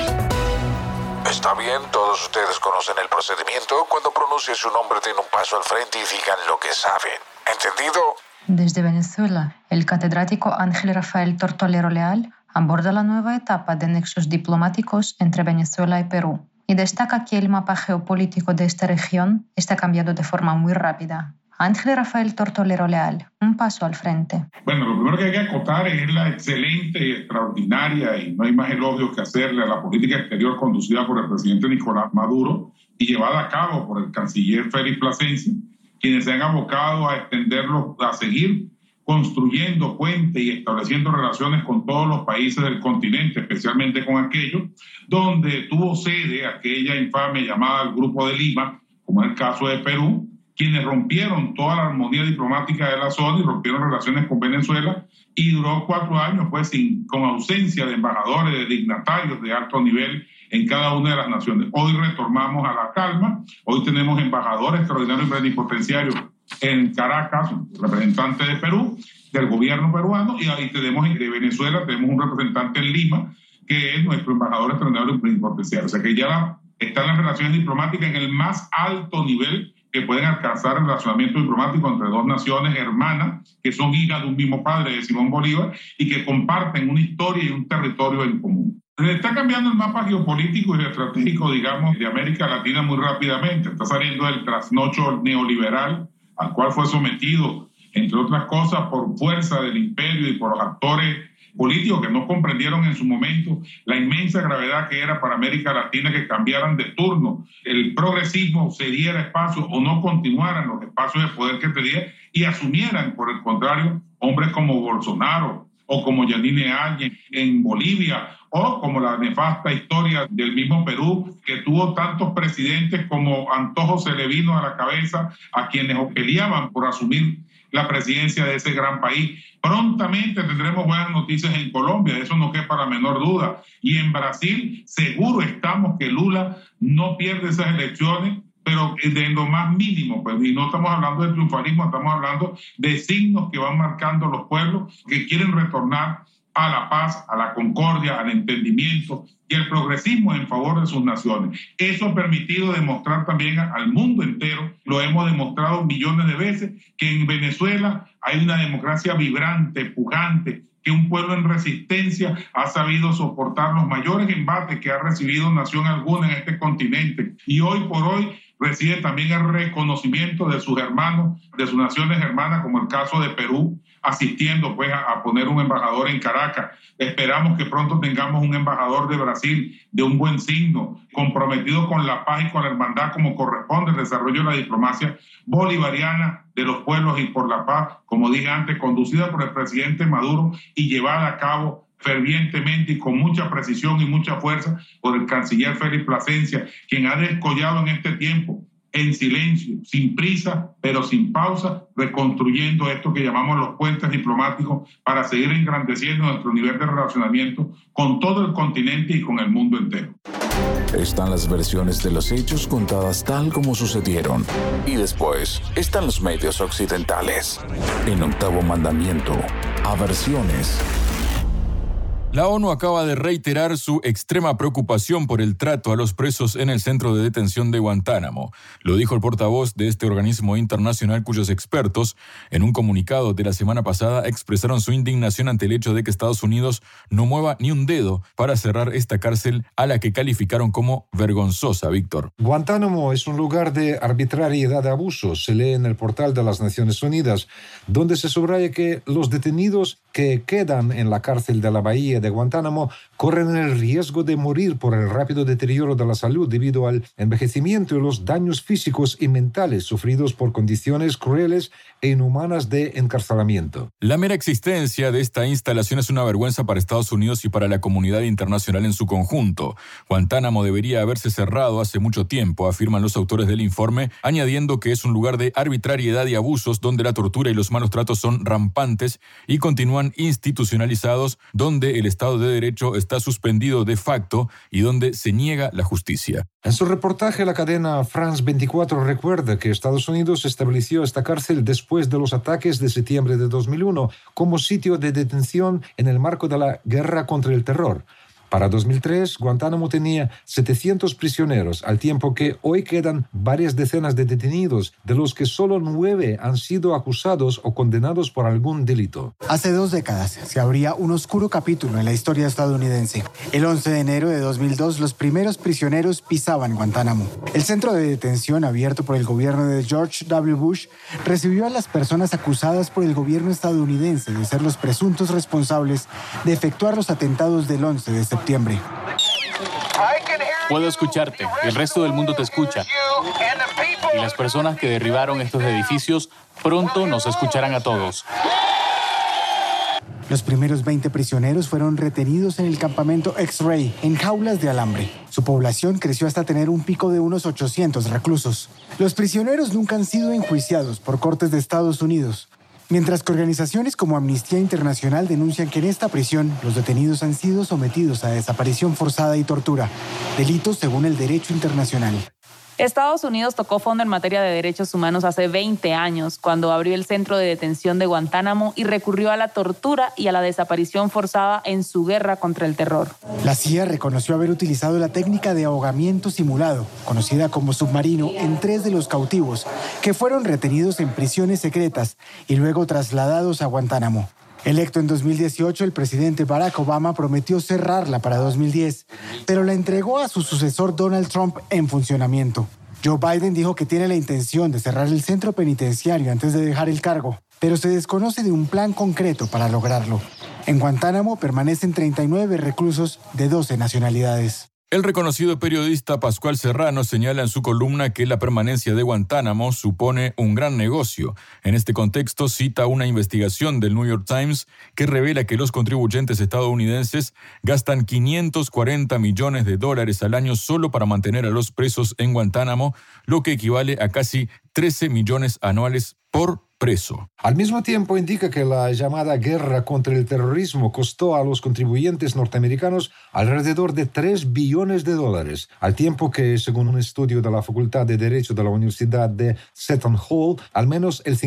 Está bien, todos ustedes conocen el procedimiento. Cuando pronuncie su nombre, den un paso al frente y digan lo que saben. ¿Entendido? Desde Venezuela, el catedrático Ángel Rafael Tortolero Leal aborda la nueva etapa de nexos diplomáticos entre Venezuela y Perú y destaca que el mapa geopolítico de esta región está cambiando de forma muy rápida. Ángel Rafael Tortolero Leal, un paso al frente. Bueno, lo primero que hay que acotar es la excelente y extraordinaria, y no hay más elogios que hacerle a la política exterior conducida por el presidente Nicolás Maduro y llevada a cabo por el canciller Félix Plasencia, quienes se han abocado a extenderlo, a seguir construyendo puentes y estableciendo relaciones con todos los países del continente, especialmente con aquellos donde tuvo sede aquella infame llamada el Grupo de Lima, como en el caso de Perú, quienes rompieron toda la armonía diplomática de la zona y rompieron relaciones con Venezuela, y duró 4 años pues con ausencia de embajadores, de dignatarios de alto nivel en cada una de las naciones. Hoy retornamos a la calma, hoy tenemos embajadores extraordinarios y plenipotenciarios en Caracas, representante de Perú, del gobierno peruano, y ahí tenemos de Venezuela, tenemos un representante en Lima, que es nuestro embajador extraordinario y plenipotenciario. O sea que ya están las relaciones diplomáticas en el más alto nivel que pueden alcanzar el relacionamiento diplomático entre dos naciones hermanas que son hijas de un mismo padre, de Simón Bolívar, y que comparten una historia y un territorio en común. Está cambiando el mapa geopolítico y estratégico, digamos, de América Latina muy rápidamente. Está saliendo del trasnocho neoliberal al cual fue sometido, entre otras cosas, por fuerza del imperio y por los actores políticos que no comprendieron en su momento la inmensa gravedad que era para América Latina que cambiaran de turno, el progresismo se diera espacio o no continuaran los espacios de poder que tenía y asumieran, por el contrario, hombres como Bolsonaro o como Yanine Áñez en Bolivia, o como la nefasta historia del mismo Perú, que tuvo tantos presidentes como Antojo se le vino a la cabeza a quienes peleaban por asumir la presidencia de ese gran país. Prontamente tendremos buenas noticias en Colombia, eso no quepa la menor duda. Y en Brasil seguro estamos que Lula no pierde esas elecciones, pero de lo más mínimo, pues, y no estamos hablando de triunfalismo, estamos hablando de signos que van marcando los pueblos que quieren retornar a la paz, a la concordia, al entendimiento y el progresismo en favor de sus naciones. Eso ha permitido demostrar también al mundo entero, lo hemos demostrado millones de veces, que en Venezuela hay una democracia vibrante, pujante, que un pueblo en resistencia ha sabido soportar los mayores embates que ha recibido nación alguna en este continente. Y hoy por hoy recibe también el reconocimiento de sus hermanos, de sus naciones hermanas, como el caso de Perú, asistiendo pues a poner un embajador en Caracas. Esperamos que pronto tengamos un embajador de Brasil de un buen signo, comprometido con la paz y con la hermandad como corresponde el desarrollo de la diplomacia bolivariana de los pueblos y por la paz, como dije antes, conducida por el presidente Maduro y llevada a cabo fervientemente y con mucha precisión y mucha fuerza por el canciller Félix Plasencia, quien ha descollado en este tiempo en silencio, sin prisa, pero sin pausa, reconstruyendo esto que llamamos los puentes diplomáticos para seguir engrandeciendo nuestro nivel de relacionamiento con todo el continente y con el mundo entero. Están las versiones de los hechos contadas tal como sucedieron. Y después están los medios occidentales. En Octavo Mandamiento, Aversiones. La ONU acaba de reiterar su extrema preocupación por el trato a los presos en el centro de detención de Guantánamo. Lo dijo el portavoz de este organismo internacional, cuyos expertos, en un comunicado de la semana pasada, expresaron su indignación ante el hecho de que Estados Unidos no mueva ni un dedo para cerrar esta cárcel a la que calificaron como vergonzosa, Víctor. Guantánamo es un lugar de arbitrariedad y abuso, se lee en el portal de las Naciones Unidas, donde se subraya que los detenidos que quedan en la cárcel de la Bahía de Guantánamo corren el riesgo de morir por el rápido deterioro de la salud debido al envejecimiento y los daños físicos y mentales sufridos por condiciones crueles e inhumanas de encarcelamiento. La mera existencia de esta instalación es una vergüenza para Estados Unidos y para la comunidad internacional en su conjunto. Guantánamo debería haberse cerrado hace mucho tiempo, afirman los autores del informe, añadiendo que es un lugar de arbitrariedad y abusos donde la tortura y los malos tratos son rampantes y continúan institucionalizados, donde el Estado de Derecho está suspendido de facto y donde se niega la justicia. En su reportaje, la cadena France 24 recuerda que Estados Unidos estableció esta cárcel después de los ataques de septiembre de 2001 como sitio de detención en el marco de la guerra contra el terror. Para 2003, Guantánamo tenía 700 prisioneros, al tiempo que hoy quedan varias decenas de detenidos, de los que solo 9 han sido acusados o condenados por algún delito. Hace 2 décadas se abría un oscuro capítulo en la historia estadounidense. El 11 de enero de 2002, los primeros prisioneros pisaban Guantánamo. El centro de detención, abierto por el gobierno de George W. Bush, recibió a las personas acusadas por el gobierno estadounidense de ser los presuntos responsables de efectuar los atentados del 11 de septiembre. Puedo escucharte, el resto del mundo te escucha. Y las personas que derribaron estos edificios pronto nos escucharán a todos. Los primeros 20 prisioneros fueron retenidos en el campamento X-Ray, en jaulas de alambre. Su población creció hasta tener un pico de unos 800 reclusos. Los prisioneros nunca han sido enjuiciados por cortes de Estados Unidos, mientras que organizaciones como Amnistía Internacional denuncian que en esta prisión los detenidos han sido sometidos a desaparición forzada y tortura, delitos según el derecho internacional. Estados Unidos tocó fondo en materia de derechos humanos hace 20 años, cuando abrió el centro de detención de Guantánamo y recurrió a la tortura y a la desaparición forzada en su guerra contra el terror. La CIA reconoció haber utilizado la técnica de ahogamiento simulado, conocida como submarino, en 3 de los cautivos, que fueron retenidos en prisiones secretas y luego trasladados a Guantánamo. Electo en 2018, el presidente Barack Obama prometió cerrarla para 2010, pero la entregó a su sucesor Donald Trump en funcionamiento. Joe Biden dijo que tiene la intención de cerrar el centro penitenciario antes de dejar el cargo, pero se desconoce de un plan concreto para lograrlo. En Guantánamo permanecen 39 reclusos de 12 nacionalidades. El reconocido periodista Pascual Serrano señala en su columna que la permanencia de Guantánamo supone un gran negocio. En este contexto cita una investigación del New York Times que revela que los contribuyentes estadounidenses gastan $540 millones al año solo para mantener a los presos en Guantánamo, lo que equivale a casi 13 millones anuales por preso. Al mismo tiempo, indica que la llamada guerra contra el terrorismo costó a los contribuyentes norteamericanos alrededor de $3 billones, al tiempo que, según un estudio de la Facultad de Derecho de la Universidad de Seton Hall, al menos el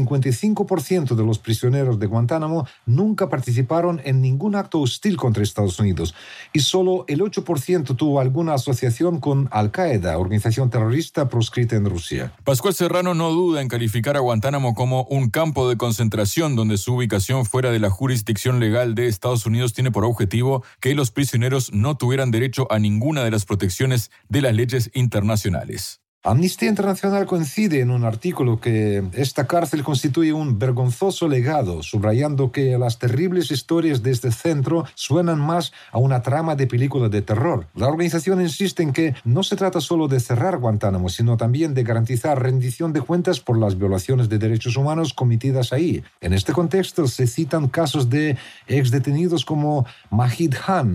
55% de los prisioneros de Guantánamo nunca participaron en ningún acto hostil contra Estados Unidos y solo el 8% tuvo alguna asociación con Al-Qaeda, organización terrorista proscrita en Rusia. Pascual Serrano no duda en calificar a Guantánamo como un campo de concentración donde su ubicación fuera de la jurisdicción legal de Estados Unidos tiene por objetivo que los prisioneros no tuvieran derecho a ninguna de las protecciones de las leyes internacionales. Amnistía Internacional coincide en un artículo que esta cárcel constituye un vergonzoso legado, subrayando que las terribles historias de este centro suenan más a una trama de película de terror. La organización insiste en que no se trata solo de cerrar Guantánamo, sino también de garantizar rendición de cuentas por las violaciones de derechos humanos cometidas ahí. En este contexto se citan casos de exdetenidos como Mahid Khan,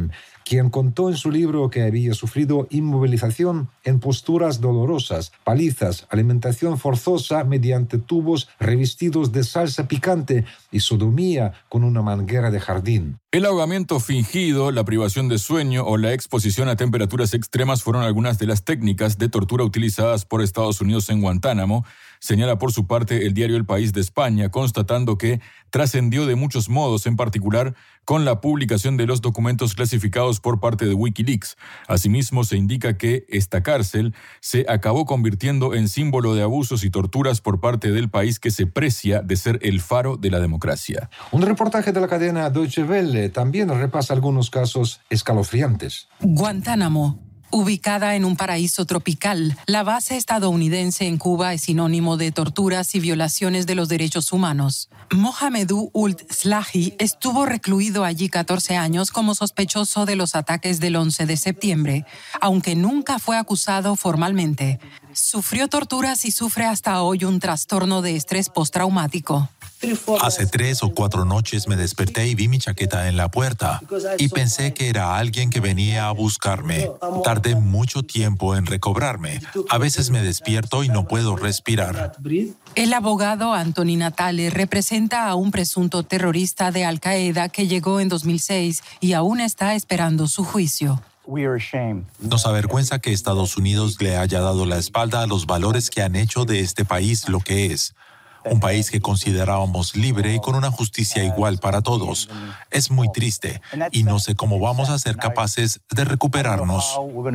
quien contó en su libro que había sufrido inmovilización en posturas dolorosas, palizas, alimentación forzosa mediante tubos revestidos de salsa picante y sodomía con una manguera de jardín. El ahogamiento fingido, la privación de sueño o la exposición a temperaturas extremas fueron algunas de las técnicas de tortura utilizadas por Estados Unidos en Guantánamo, señala por su parte el diario El País de España, constatando que trascendió de muchos modos, en particular con la publicación de los documentos clasificados por parte de Wikileaks. Asimismo, se indica que esta cárcel se acabó convirtiendo en símbolo de abusos y torturas por parte del país que se precia de ser el faro de la democracia. Un reportaje de la cadena Deutsche Welle también repasa algunos casos escalofriantes. Guantánamo. Ubicada en un paraíso tropical, la base estadounidense en Cuba es sinónimo de torturas y violaciones de los derechos humanos. Mohamedou Ould Slahi estuvo recluido allí 14 años como sospechoso de los ataques del 11 de septiembre, aunque nunca fue acusado formalmente. Sufrió torturas y sufre hasta hoy un trastorno de estrés postraumático. Hace 3 o 4 noches me desperté y vi mi chaqueta en la puerta y pensé que era alguien que venía a buscarme. Tardé mucho tiempo en recobrarme. A veces me despierto y no puedo respirar. El abogado Anthony Natale representa a un presunto terrorista de Al Qaeda que llegó en 2006 y aún está esperando su juicio. Nos avergüenza que Estados Unidos le haya dado la espalda a los valores que han hecho de este país lo que es. Un país que considerábamos libre y con una justicia igual para todos. Es muy triste y no sé cómo vamos a ser capaces de recuperarnos.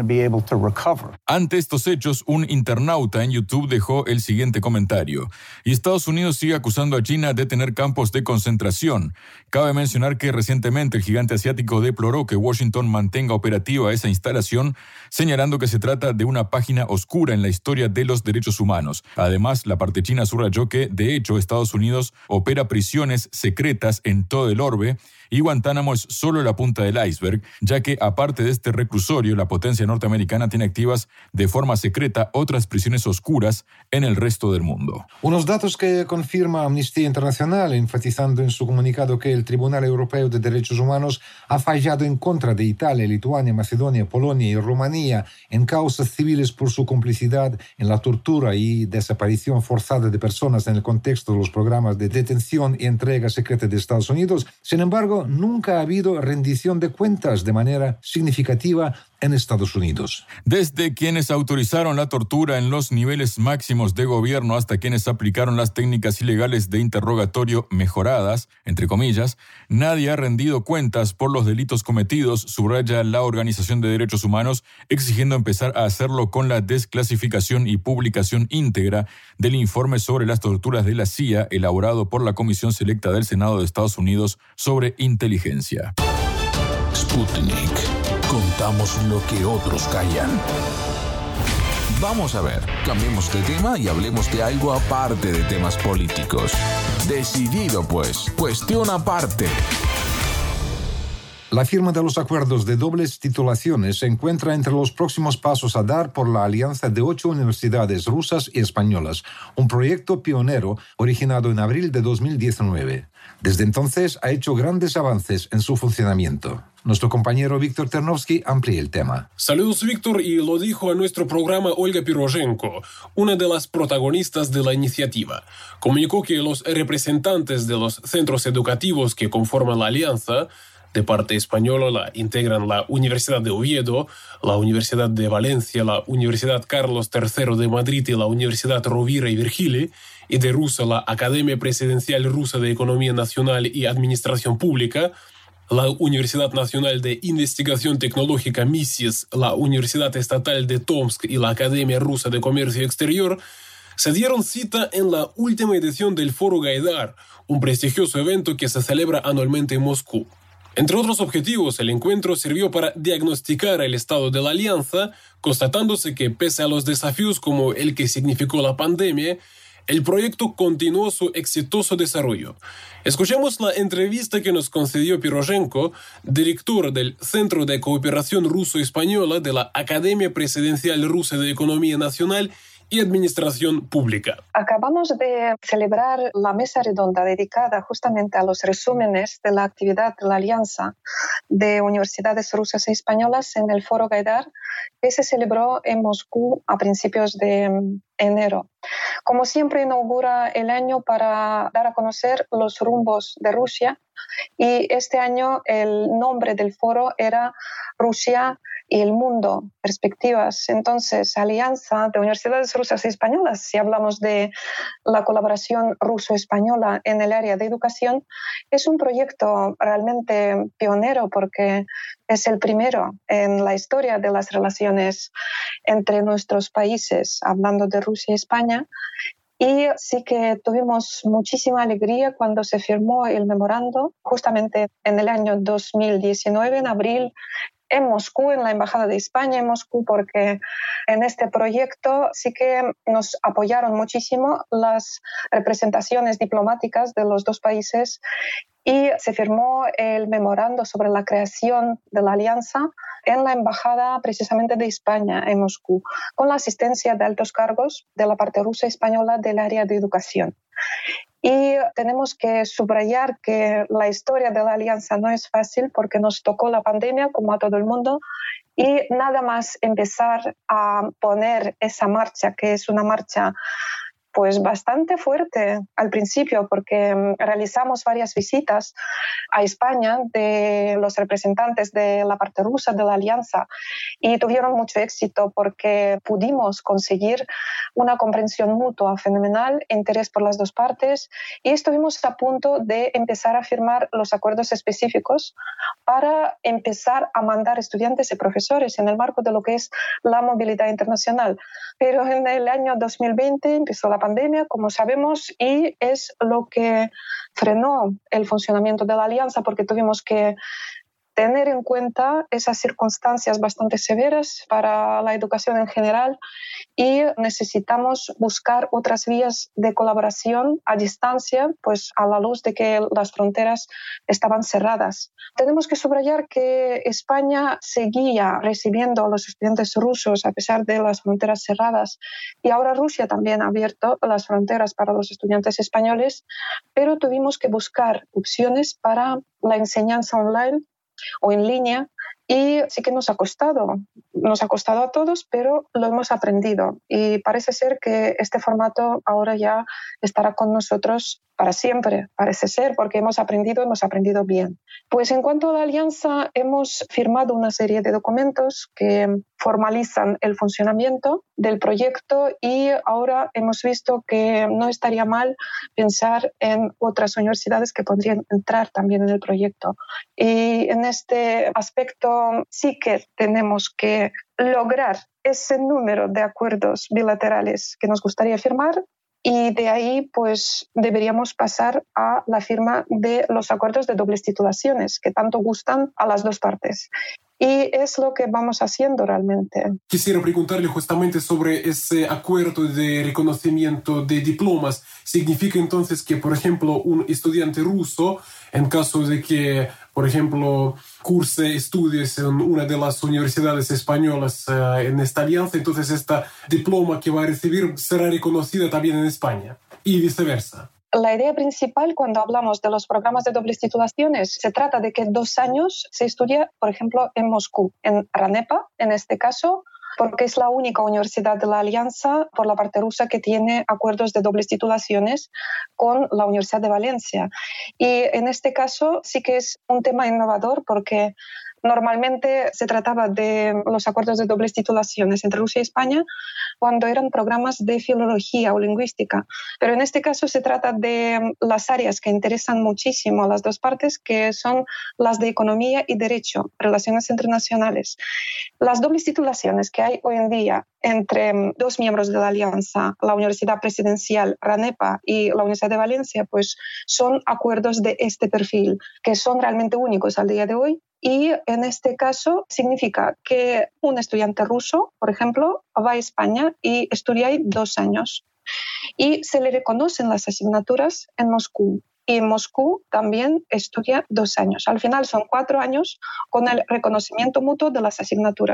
Ante estos hechos, un internauta en YouTube dejó el siguiente comentario. Y Estados Unidos sigue acusando a China de tener campos de concentración. Cabe mencionar que recientemente el gigante asiático deploró que Washington mantenga operativa esa instalación, señalando que se trata de una página oscura en la historia de los derechos humanos. Además, la parte china subrayó que, de hecho, Estados Unidos opera prisiones secretas en todo el orbe y Guantánamo es solo la punta del iceberg, ya que aparte de este reclusorio, la potencia norteamericana tiene activas de forma secreta otras prisiones oscuras en el resto del mundo. Unos datos que confirma Amnistía Internacional, enfatizando en su comunicado que el Tribunal Europeo de Derechos Humanos ha fallado en contra de Italia, Lituania, Macedonia, Polonia y Rumanía en causas civiles por su complicidad en la tortura y desaparición forzada de personas en el contexto de los programas de detención y entrega secreta de Estados Unidos. Sin embargo, nunca ha habido rendición de cuentas de manera significativa en Estados Unidos. Desde quienes autorizaron la tortura en los niveles máximos de gobierno hasta quienes aplicaron las técnicas ilegales de interrogatorio mejoradas, entre comillas, nadie ha rendido cuentas por los delitos cometidos, subraya la Organización de Derechos Humanos, exigiendo empezar a hacerlo con la desclasificación y publicación íntegra del informe sobre las torturas de la CIA elaborado por la Comisión Selecta del Senado de Estados Unidos sobre inteligencia. Sputnik. Contamos lo que otros callan. Vamos a ver, cambiemos de tema y hablemos de algo aparte de temas políticos. Decidido pues, cuestión aparte. La firma de los acuerdos de dobles titulaciones se encuentra entre los próximos pasos a dar por la alianza de 8 universidades rusas y españolas, un proyecto pionero originado en abril de 2019. Desde entonces ha hecho grandes avances en su funcionamiento. Nuestro compañero Víctor Ternovsky amplía el tema. Saludos, Víctor, y lo dijo en nuestro programa Olga Pirozhenko, una de las protagonistas de la iniciativa. Comunicó que los representantes de los centros educativos que conforman la alianza, de parte española la integran la Universidad de Oviedo, la Universidad de Valencia, la Universidad Carlos III de Madrid y la Universidad Rovira y Virgili, y de Rusia la Academia Presidencial Rusa de Economía Nacional y Administración Pública, la Universidad Nacional de Investigación Tecnológica MISIS, la Universidad Estatal de Tomsk y la Academia Rusa de Comercio Exterior, se dieron cita en la última edición del Foro Gaidar, un prestigioso evento que se celebra anualmente en Moscú. Entre otros objetivos, el encuentro sirvió para diagnosticar el estado de la alianza, constatándose que pese a los desafíos como el que significó la pandemia, el proyecto continuó su exitoso desarrollo. Escuchemos la entrevista que nos concedió Pirozhenko, director del Centro de Cooperación Ruso-Española de la Academia Presidencial Rusa de Economía Nacional y administración pública. Acabamos de celebrar la mesa redonda dedicada justamente a los resúmenes de la actividad de la Alianza de Universidades Rusas y Españolas en el Foro Gaidar, que se celebró en Moscú a principios de enero. Como siempre, inaugura el año para dar a conocer los rumbos de Rusia, y este año el nombre del foro era Rusia y el mundo, perspectivas. Entonces, Alianza de Universidades Rusas y Españolas, si hablamos de la colaboración ruso-española en el área de educación, es un proyecto realmente pionero porque es el primero en la historia de las relaciones entre nuestros países, hablando de Rusia y España. Y sí que tuvimos muchísima alegría cuando se firmó el memorando, justamente en el año 2019, en abril, en Moscú, en la Embajada de España en Moscú, porque en este proyecto sí que nos apoyaron muchísimo las representaciones diplomáticas de los dos países y se firmó el memorando sobre la creación de la alianza en la Embajada precisamente de España en Moscú, con la asistencia de altos cargos de la parte rusa y española del área de educación. Y tenemos que subrayar que la historia de la alianza no es fácil porque nos tocó la pandemia como a todo el mundo, y nada más empezar a poner esa marcha, que es una marcha pues bastante fuerte al principio, porque realizamos varias visitas a España de los representantes de la parte rusa de la alianza y tuvieron mucho éxito porque pudimos conseguir una comprensión mutua fenomenal, interés por las dos partes, y estuvimos a punto de empezar a firmar los acuerdos específicos para empezar a mandar estudiantes y profesores en el marco de lo que es la movilidad internacional. Pero en el año 2020 empezó la pandemia, como sabemos, y es lo que frenó el funcionamiento de la alianza porque tuvimos que tener en cuenta esas circunstancias bastante severas para la educación en general y necesitamos buscar otras vías de colaboración a distancia, pues a la luz de que las fronteras estaban cerradas. Tenemos que subrayar que España seguía recibiendo a los estudiantes rusos a pesar de las fronteras cerradas y ahora Rusia también ha abierto las fronteras para los estudiantes españoles, pero tuvimos que buscar opciones para la enseñanza online o en línea, y sí que nos ha costado a todos, pero lo hemos aprendido y parece ser que este formato ahora ya estará con nosotros para siempre, parece ser, porque hemos aprendido bien. Pues en cuanto a la alianza, hemos firmado una serie de documentos que formalizan el funcionamiento del proyecto y ahora hemos visto que no estaría mal pensar en otras universidades que podrían entrar también en el proyecto. Y en este aspecto sí que tenemos que lograr ese número de acuerdos bilaterales que nos gustaría firmar, y de ahí pues deberíamos pasar a la firma de los acuerdos de dobles titulaciones que tanto gustan a las dos partes. Y es lo que vamos haciendo realmente. Quisiera preguntarle justamente sobre ese acuerdo de reconocimiento de diplomas. ¿Significa entonces que, por ejemplo, un estudiante ruso, en caso de que, por ejemplo, curse estudios en una de las universidades españolas en esta alianza, entonces esta diploma que va a recibir será reconocida también en España y viceversa? La idea principal cuando hablamos de los programas de dobles titulaciones se trata de que 2 años se estudia, por ejemplo, en Moscú, en RANEPA, en este caso, porque es la única universidad de la Alianza por la parte rusa que tiene acuerdos de dobles titulaciones con la Universidad de Valencia. Y en este caso sí que es un tema innovador porque normalmente se trataba de los acuerdos de dobles titulaciones entre Rusia y España cuando eran programas de filología o lingüística, pero en este caso se trata de las áreas que interesan muchísimo a las dos partes, que son las de economía y derecho, relaciones internacionales. Las dobles titulaciones que hay hoy en día entre 2 miembros de la Alianza, la Universidad Presidencial RANEPA y la Universidad de Valencia, pues son acuerdos de este perfil, que son realmente únicos al día de hoy. Y en este caso significa que un estudiante ruso, por ejemplo, va a España y estudia ahí 2 años. Y se le reconocen las asignaturas en Moscú. Y en Moscú también estudia 2 años. Al final son 4 años con el reconocimiento mutuo de las asignaturas.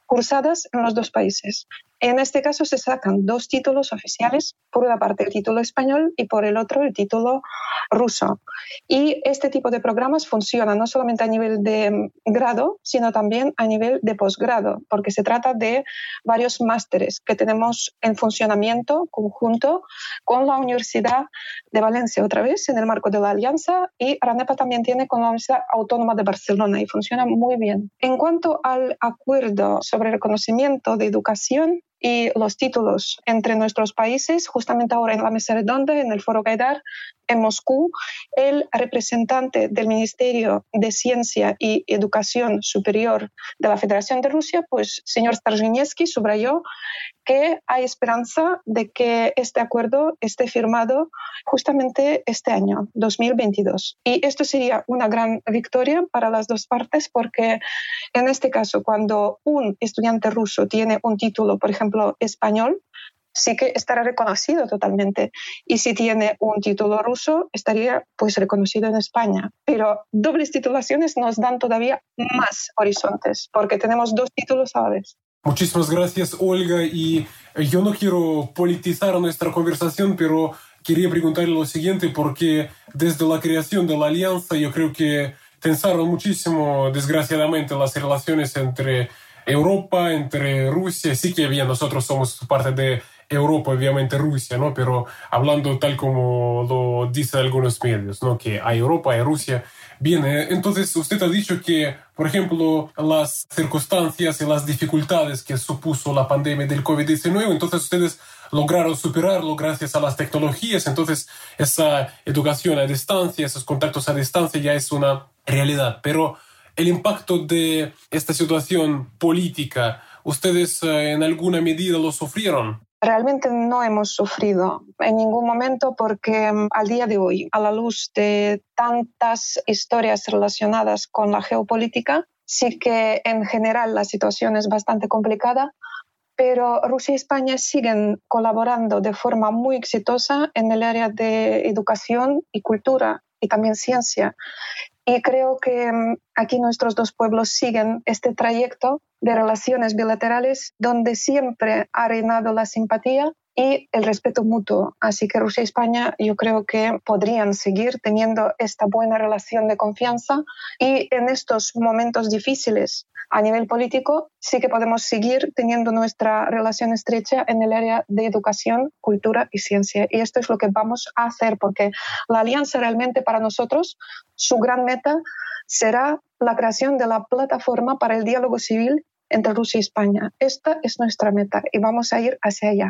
cursadas en los dos países. En este caso se sacan 2 títulos oficiales, por una parte el título español y por el otro el título ruso. Y este tipo de programas funcionan no solamente a nivel de grado, sino también a nivel de posgrado, porque se trata de varios másteres que tenemos en funcionamiento conjunto con la Universidad de Valencia, otra vez en el marco de la Alianza, y RANEPA también tiene con la Universidad Autónoma de Barcelona y funciona muy bien. En cuanto al acuerdo sobre reconocimiento de educación y los títulos entre nuestros países, justamente ahora en la mesa redonda, en el Foro Gaidar, en Moscú, el representante del Ministerio de Ciencia y Educación Superior de la Federación de Rusia, pues señor Starzhynevsky, subrayó que hay esperanza de que este acuerdo esté firmado justamente este año, 2022. Y esto sería una gran victoria para las dos partes, porque en este caso, cuando un estudiante ruso tiene un título, por ejemplo, español, sí que estará reconocido totalmente. Y si tiene un título ruso, estaría pues reconocido en España. Pero dobles titulaciones nos dan todavía más horizontes, porque tenemos 2 títulos a la vez. Muchísimas gracias, Olga. Y yo no quiero politizar nuestra conversación, pero quería preguntarle lo siguiente, porque desde la creación de la alianza yo creo que tensaron muchísimo, desgraciadamente, las relaciones entre Europa, entre Rusia. Sí que bien, nosotros somos parte de Europa, obviamente Rusia, ¿no? Pero hablando tal como lo dicen algunos medios, ¿no? Que hay Europa, hay Rusia. Bien, entonces usted ha dicho que, por ejemplo, las circunstancias y las dificultades que supuso la pandemia del COVID-19, entonces ustedes lograron superarlo gracias a las tecnologías. Entonces esa educación a distancia, esos contactos a distancia ya es una realidad. Pero el impacto de esta situación política, ¿ustedes en alguna medida lo sufrieron? Realmente no hemos sufrido en ningún momento, porque al día de hoy, a la luz de tantas historias relacionadas con la geopolítica, sí que en general la situación es bastante complicada, pero Rusia y España siguen colaborando de forma muy exitosa en el área de educación y cultura y también ciencia. Y creo que aquí nuestros 2 pueblos siguen este trayecto de relaciones bilaterales donde siempre ha reinado la simpatía y el respeto mutuo. Así que Rusia y España yo creo que podrían seguir teniendo esta buena relación de confianza, y en estos momentos difíciles a nivel político sí que podemos seguir teniendo nuestra relación estrecha en el área de educación, cultura y ciencia. Y esto es lo que vamos a hacer, porque la alianza realmente para nosotros, su gran meta será la creación de la plataforma para el diálogo civil entre Rusia y España. Esta es nuestra meta y vamos a ir hacia allá.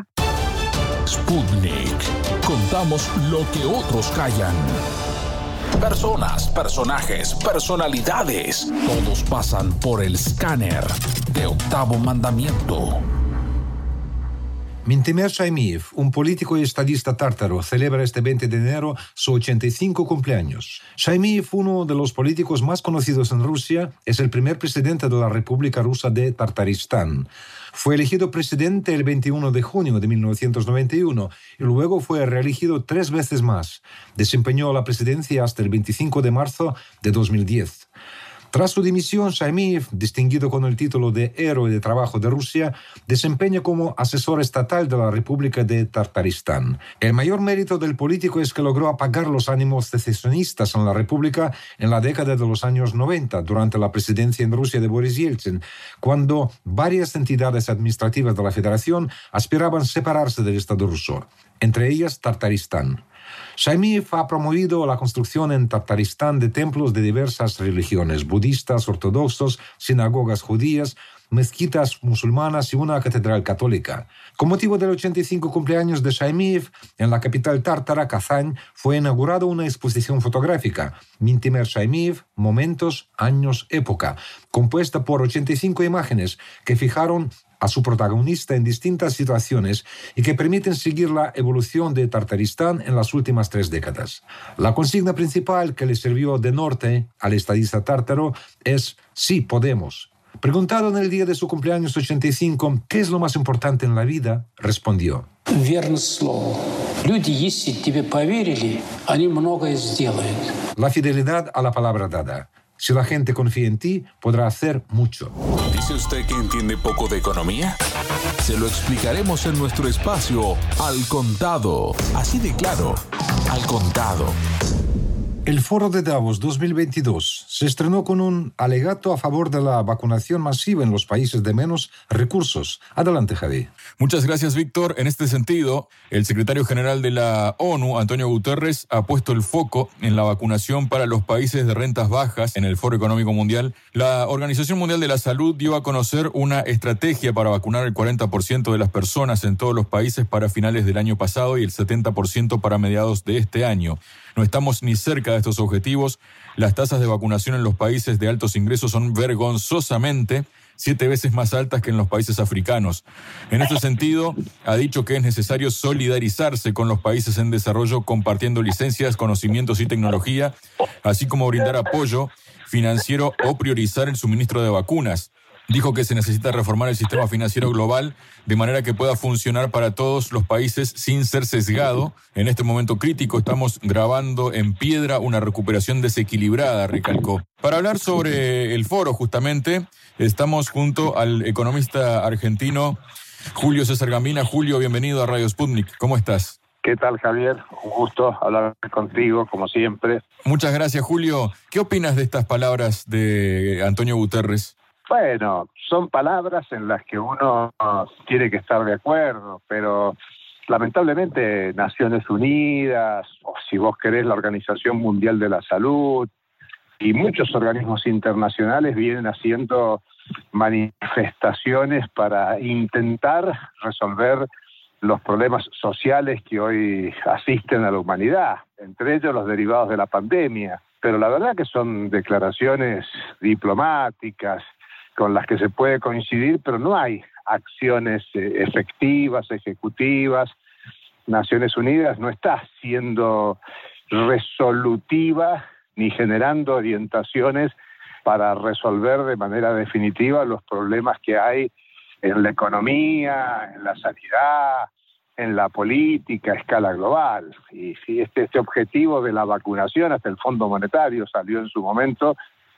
Sputnik. Contamos lo que otros callan. Personas, personajes, personalidades. Todos pasan por el escáner de Octavo Mandamiento. Mintimer Shaimiev, un político y estadista tártaro, celebra este 20 de enero su 85 cumpleaños. Shaimiev, uno de los políticos más conocidos en Rusia, es el primer presidente de la República Rusa de Tartaristán. Fue elegido presidente el 21 de junio de 1991 y luego fue reelegido 3 veces más. Desempeñó la presidencia hasta el 25 de marzo de 2010. Tras su dimisión, Shaimiev, distinguido con el título de Héroe de Trabajo de Rusia, desempeña como asesor estatal de la República de Tartaristán. El mayor mérito del político es que logró apagar los ánimos secesionistas en la República en la década de los años 90, durante la presidencia en Rusia de Boris Yeltsin, cuando varias entidades administrativas de la Federación aspiraban a separarse del Estado ruso, entre ellas Tartaristán. Shaimiev ha promovido la construcción en Tartaristán de templos de diversas religiones, budistas, ortodoxos, sinagogas judías, mezquitas musulmanas y una catedral católica. Con motivo del 85 cumpleaños de Shaimiev, en la capital tártara, Kazán, fue inaugurada una exposición fotográfica, Mintimer Shaimiev, Momentos, Años, Época, compuesta por 85 imágenes que fijaron a su protagonista en distintas situaciones y que permiten seguir la evolución de Tartaristán en las últimas 3 décadas. La consigna principal que le sirvió de norte al estadista tártaro es «Sí, podemos». Preguntado en el día de su cumpleaños 85 ¿qué es lo más importante en la vida?, respondió: la fidelidad a la palabra dada. Si la gente confía en ti, podrá hacer mucho. ¿Dice usted que entiende poco de economía? Se lo explicaremos en nuestro espacio Al Contado. Así de claro, Al Contado. El Foro de Davos 2022 se estrenó con un alegato a favor de la vacunación masiva en los países de menos recursos. Adelante, Javi. Muchas gracias, Víctor. En este sentido, el secretario general de la ONU, Antonio Guterres, ha puesto el foco en la vacunación para los países de rentas bajas en el Foro Económico Mundial. La Organización Mundial de la Salud dio a conocer una estrategia para vacunar el 40% de las personas en todos los países para finales del año pasado y el 70% para mediados de este año. No estamos ni cerca de estos objetivos. Las tasas de vacunación en los países de altos ingresos son vergonzosamente 7 veces más altas que en los países africanos. En este sentido, ha dicho que es necesario solidarizarse con los países en desarrollo compartiendo licencias, conocimientos y tecnología, así como brindar apoyo financiero o priorizar el suministro de vacunas. Dijo que se necesita reformar el sistema financiero global de manera que pueda funcionar para todos los países sin ser sesgado. En este momento crítico estamos grabando en piedra una recuperación desequilibrada, recalcó. Para hablar sobre el foro, justamente, estamos junto al economista argentino Julio César Gambina. Julio, bienvenido a Radio Sputnik. ¿Cómo estás? ¿Qué tal, Javier? Un gusto hablar contigo, como siempre. Muchas gracias, Julio. ¿Qué opinas de estas palabras de Antonio Guterres? Bueno, son palabras en las que uno tiene que estar de acuerdo, pero lamentablemente Naciones Unidas, o si vos querés la Organización Mundial de la Salud y muchos organismos internacionales vienen haciendo manifestaciones para intentar resolver los problemas sociales que hoy asisten a la humanidad, entre ellos los derivados de la pandemia. Pero la verdad que son declaraciones diplomáticas con las que se puede coincidir, pero no hay acciones efectivas, ejecutivas. Naciones Unidas no está siendo resolutiva ni generando orientaciones para resolver de manera definitiva los problemas que hay en la economía, en la sanidad, en la política a escala global. Y si este objetivo de la vacunación, hasta el Fondo Monetario salió en su momento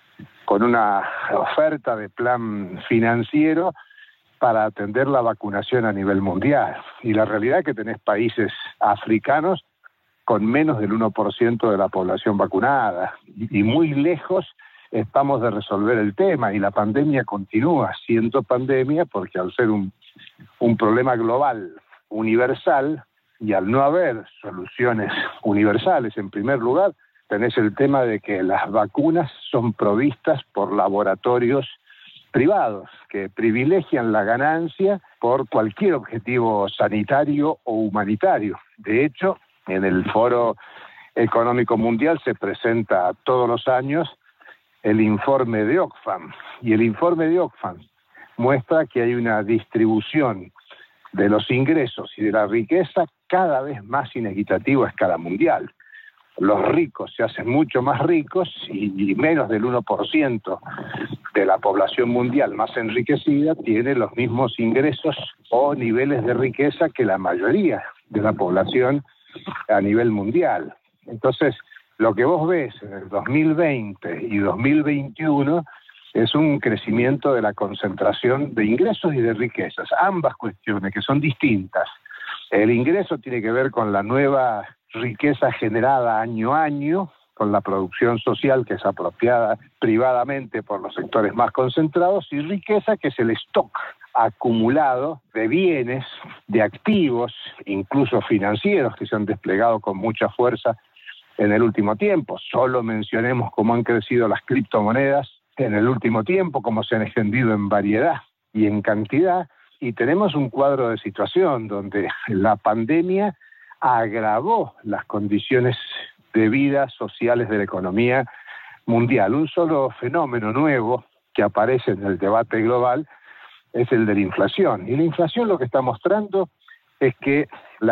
con una oferta de plan financiero para atender la vacunación a nivel mundial. Y la realidad es que tenés países africanos con menos del 1% de la población vacunada. Y muy lejos estamos de resolver el tema. Y la pandemia continúa siendo pandemia porque al ser un problema global, universal, y al no haber soluciones universales, en primer lugar, tenés el tema de que las vacunas son provistas por laboratorios privados que privilegian la ganancia por cualquier objetivo sanitario o humanitario. De hecho, en el Foro Económico Mundial se presenta todos los años el informe de Oxfam, y el informe de Oxfam muestra que hay una distribución de los ingresos y de la riqueza cada vez más inequitativa a escala mundial. Los ricos se hacen mucho más ricos y menos del 1% de la población mundial más enriquecida tiene los mismos ingresos o niveles de riqueza que la mayoría de la población a nivel mundial. Entonces, lo que vos ves en el 2020 y 2021 es un crecimiento de la concentración de ingresos y de riquezas. Ambas cuestiones que son distintas. El ingreso tiene que ver con la nueva riqueza generada año a año, con la producción social que es apropiada privadamente por los sectores más concentrados, y riqueza que es el stock acumulado de bienes, de activos, incluso financieros, que se han desplegado con mucha fuerza en el último tiempo. Solo mencionemos cómo han crecido las criptomonedas en el último tiempo, cómo se han extendido en variedad y en cantidad, y tenemos un cuadro de situación donde la pandemia agravó las condiciones de vida sociales de la economía mundial. Un solo fenómeno nuevo que aparece en el debate global es el de la inflación. Y la inflación lo que está mostrando es que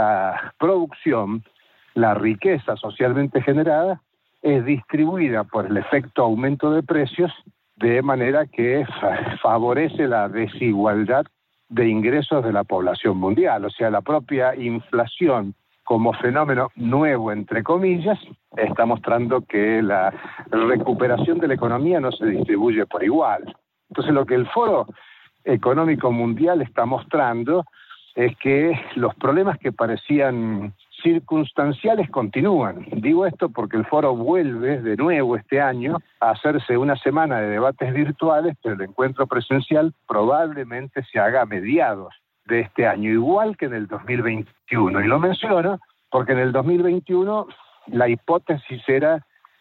la producción, la riqueza socialmente generada, es distribuida por el efecto aumento de precios de manera que favorece la desigualdad de ingresos de la población mundial. O sea, la propia inflación como fenómeno nuevo, entre comillas, está mostrando que la recuperación de la economía no se distribuye por igual. Entonces, lo que el Foro Económico Mundial está mostrando es que los problemas que parecían circunstanciales continúan. Digo esto porque el foro vuelve de nuevo este año a hacerse una semana de debates virtuales, pero el encuentro presencial probablemente se haga a mediados de este año, igual que en el 2021. Y lo menciono porque en el 2021 la hipótesis era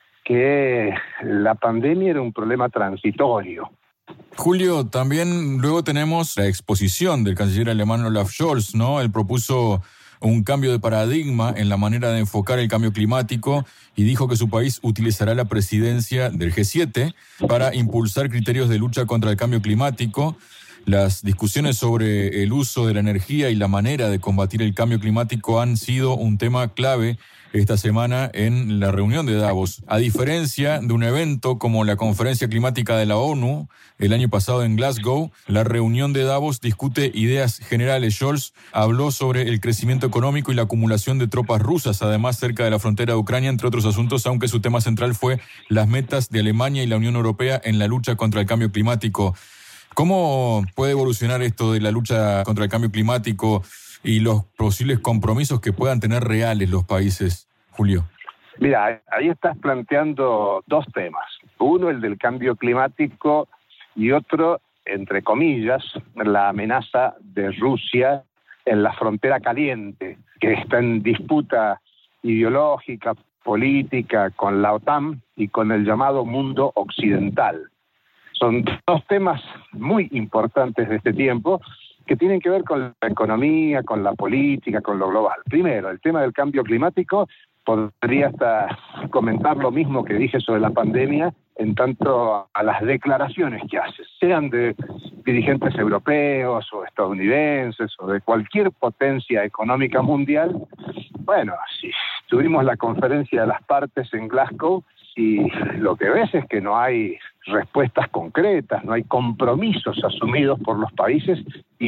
que la pandemia era un problema transitorio. Julio, también luego tenemos la exposición del canciller alemán Olaf Scholz, ¿no? Él propuso un cambio de paradigma en la manera de enfocar el cambio climático y dijo que su país utilizará la presidencia del G7 para impulsar criterios de lucha contra el cambio climático. Las discusiones sobre el uso de la energía y la manera de combatir el cambio climático han sido un tema clave esta semana en la reunión de Davos. A diferencia de un evento como la Conferencia Climática de la ONU el año pasado en Glasgow, la reunión de Davos discute ideas generales. Scholz habló sobre el crecimiento económico y la acumulación de tropas rusas, además cerca de la frontera de Ucrania, entre otros asuntos, aunque su tema central fue las metas de Alemania y la Unión Europea en la lucha contra el cambio climático. ¿Cómo puede evolucionar esto de la lucha contra el cambio climático y los posibles compromisos que puedan tener reales los países, Julio? Mira, ahí estás planteando dos temas. Uno, el del cambio climático, y otro, entre comillas, la amenaza de Rusia en la frontera caliente, que está en disputa ideológica, política, con la OTAN y con el llamado mundo occidental. Son dos temas muy importantes de este tiempo que tienen que ver con la economía, con la política, con lo global. Primero, el tema del cambio climático, podría hasta comentar lo mismo que dije sobre la pandemia en tanto a las declaraciones que hace, sean de dirigentes europeos o estadounidenses o de cualquier potencia económica mundial. Bueno, si tuvimos la conferencia de las partes en Glasgow y lo que ves es que no hay respuestas concretas, no hay compromisos asumidos por los países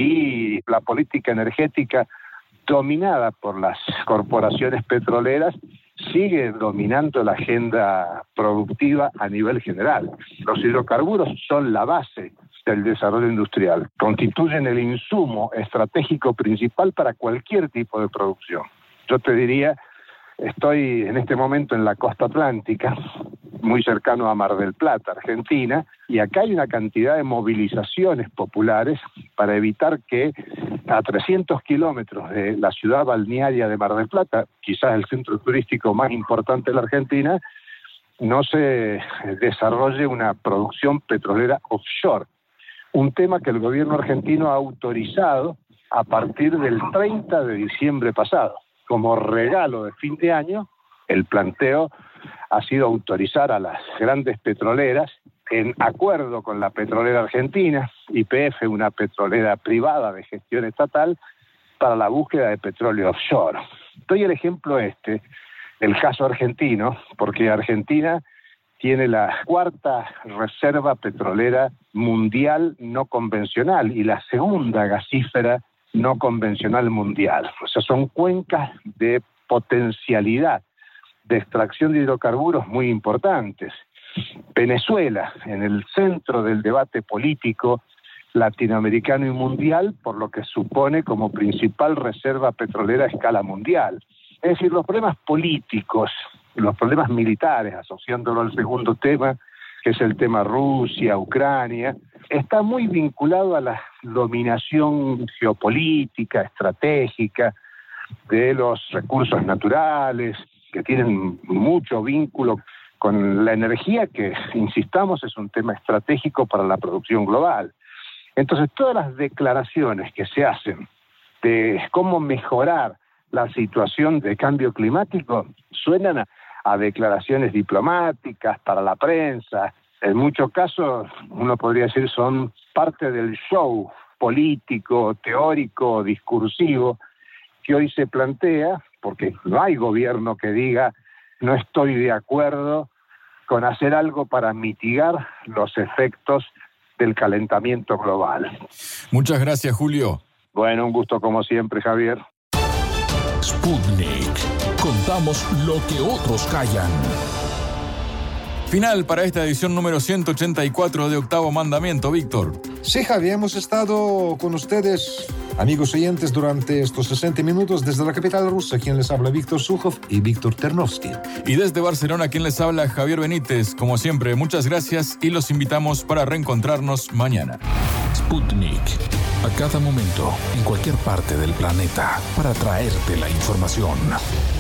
y la política energética dominada por las corporaciones petroleras sigue dominando la agenda productiva a nivel general. Los hidrocarburos son la base del desarrollo industrial, constituyen el insumo estratégico principal para cualquier tipo de producción. Yo te diría, estoy en este momento en la costa atlántica, muy cercano a Mar del Plata, Argentina, y acá hay una cantidad de movilizaciones populares para evitar que a 300 kilómetros de la ciudad balnearia de Mar del Plata, quizás el centro turístico más importante de la Argentina, no se desarrolle una producción petrolera offshore. Un tema que el gobierno argentino ha autorizado a partir del 30 de diciembre pasado. Como regalo de fin de año, el planteo ha sido autorizar a las grandes petroleras, en acuerdo con la petrolera argentina, YPF, una petrolera privada de gestión estatal, para la búsqueda de petróleo offshore. Doy el ejemplo el caso argentino, porque Argentina tiene la cuarta reserva petrolera mundial no convencional y la segunda gasífera no convencional mundial. O sea, son cuencas de potencialidad de extracción de hidrocarburos muy importantes. Venezuela, en el centro del debate político latinoamericano y mundial, por lo que supone como principal reserva petrolera a escala mundial. Es decir, los problemas políticos, los problemas militares, asociándolo al segundo tema, que es el tema Rusia, Ucrania, está muy vinculado a la dominación geopolítica, estratégica de los recursos naturales, que tienen mucho vínculo con la energía, que, insistamos, es un tema estratégico para la producción global. Entonces, todas las declaraciones que se hacen de cómo mejorar la situación de cambio climático suenan a declaraciones diplomáticas para la prensa. En muchos casos, uno podría decir, son parte del show político, teórico, discursivo que hoy se plantea, porque no hay gobierno que diga no estoy de acuerdo con hacer algo para mitigar los efectos del calentamiento global. Muchas gracias, Julio. Bueno, un gusto como siempre, Javier. Sputnik. contamos lo que otros callan. Final para esta edición número 184 de Octavo Mandamiento, Víctor. Sí, Javi, hemos estado con ustedes, amigos oyentes, durante estos 60 minutos desde la capital rusa, quien les habla Víctor Sukhov y Víctor Ternovsky. Y desde Barcelona, quien les habla Javier Benítez. Como siempre, muchas gracias y los invitamos para reencontrarnos mañana. Sputnik. A cada momento, en cualquier parte del planeta, para traerte la información.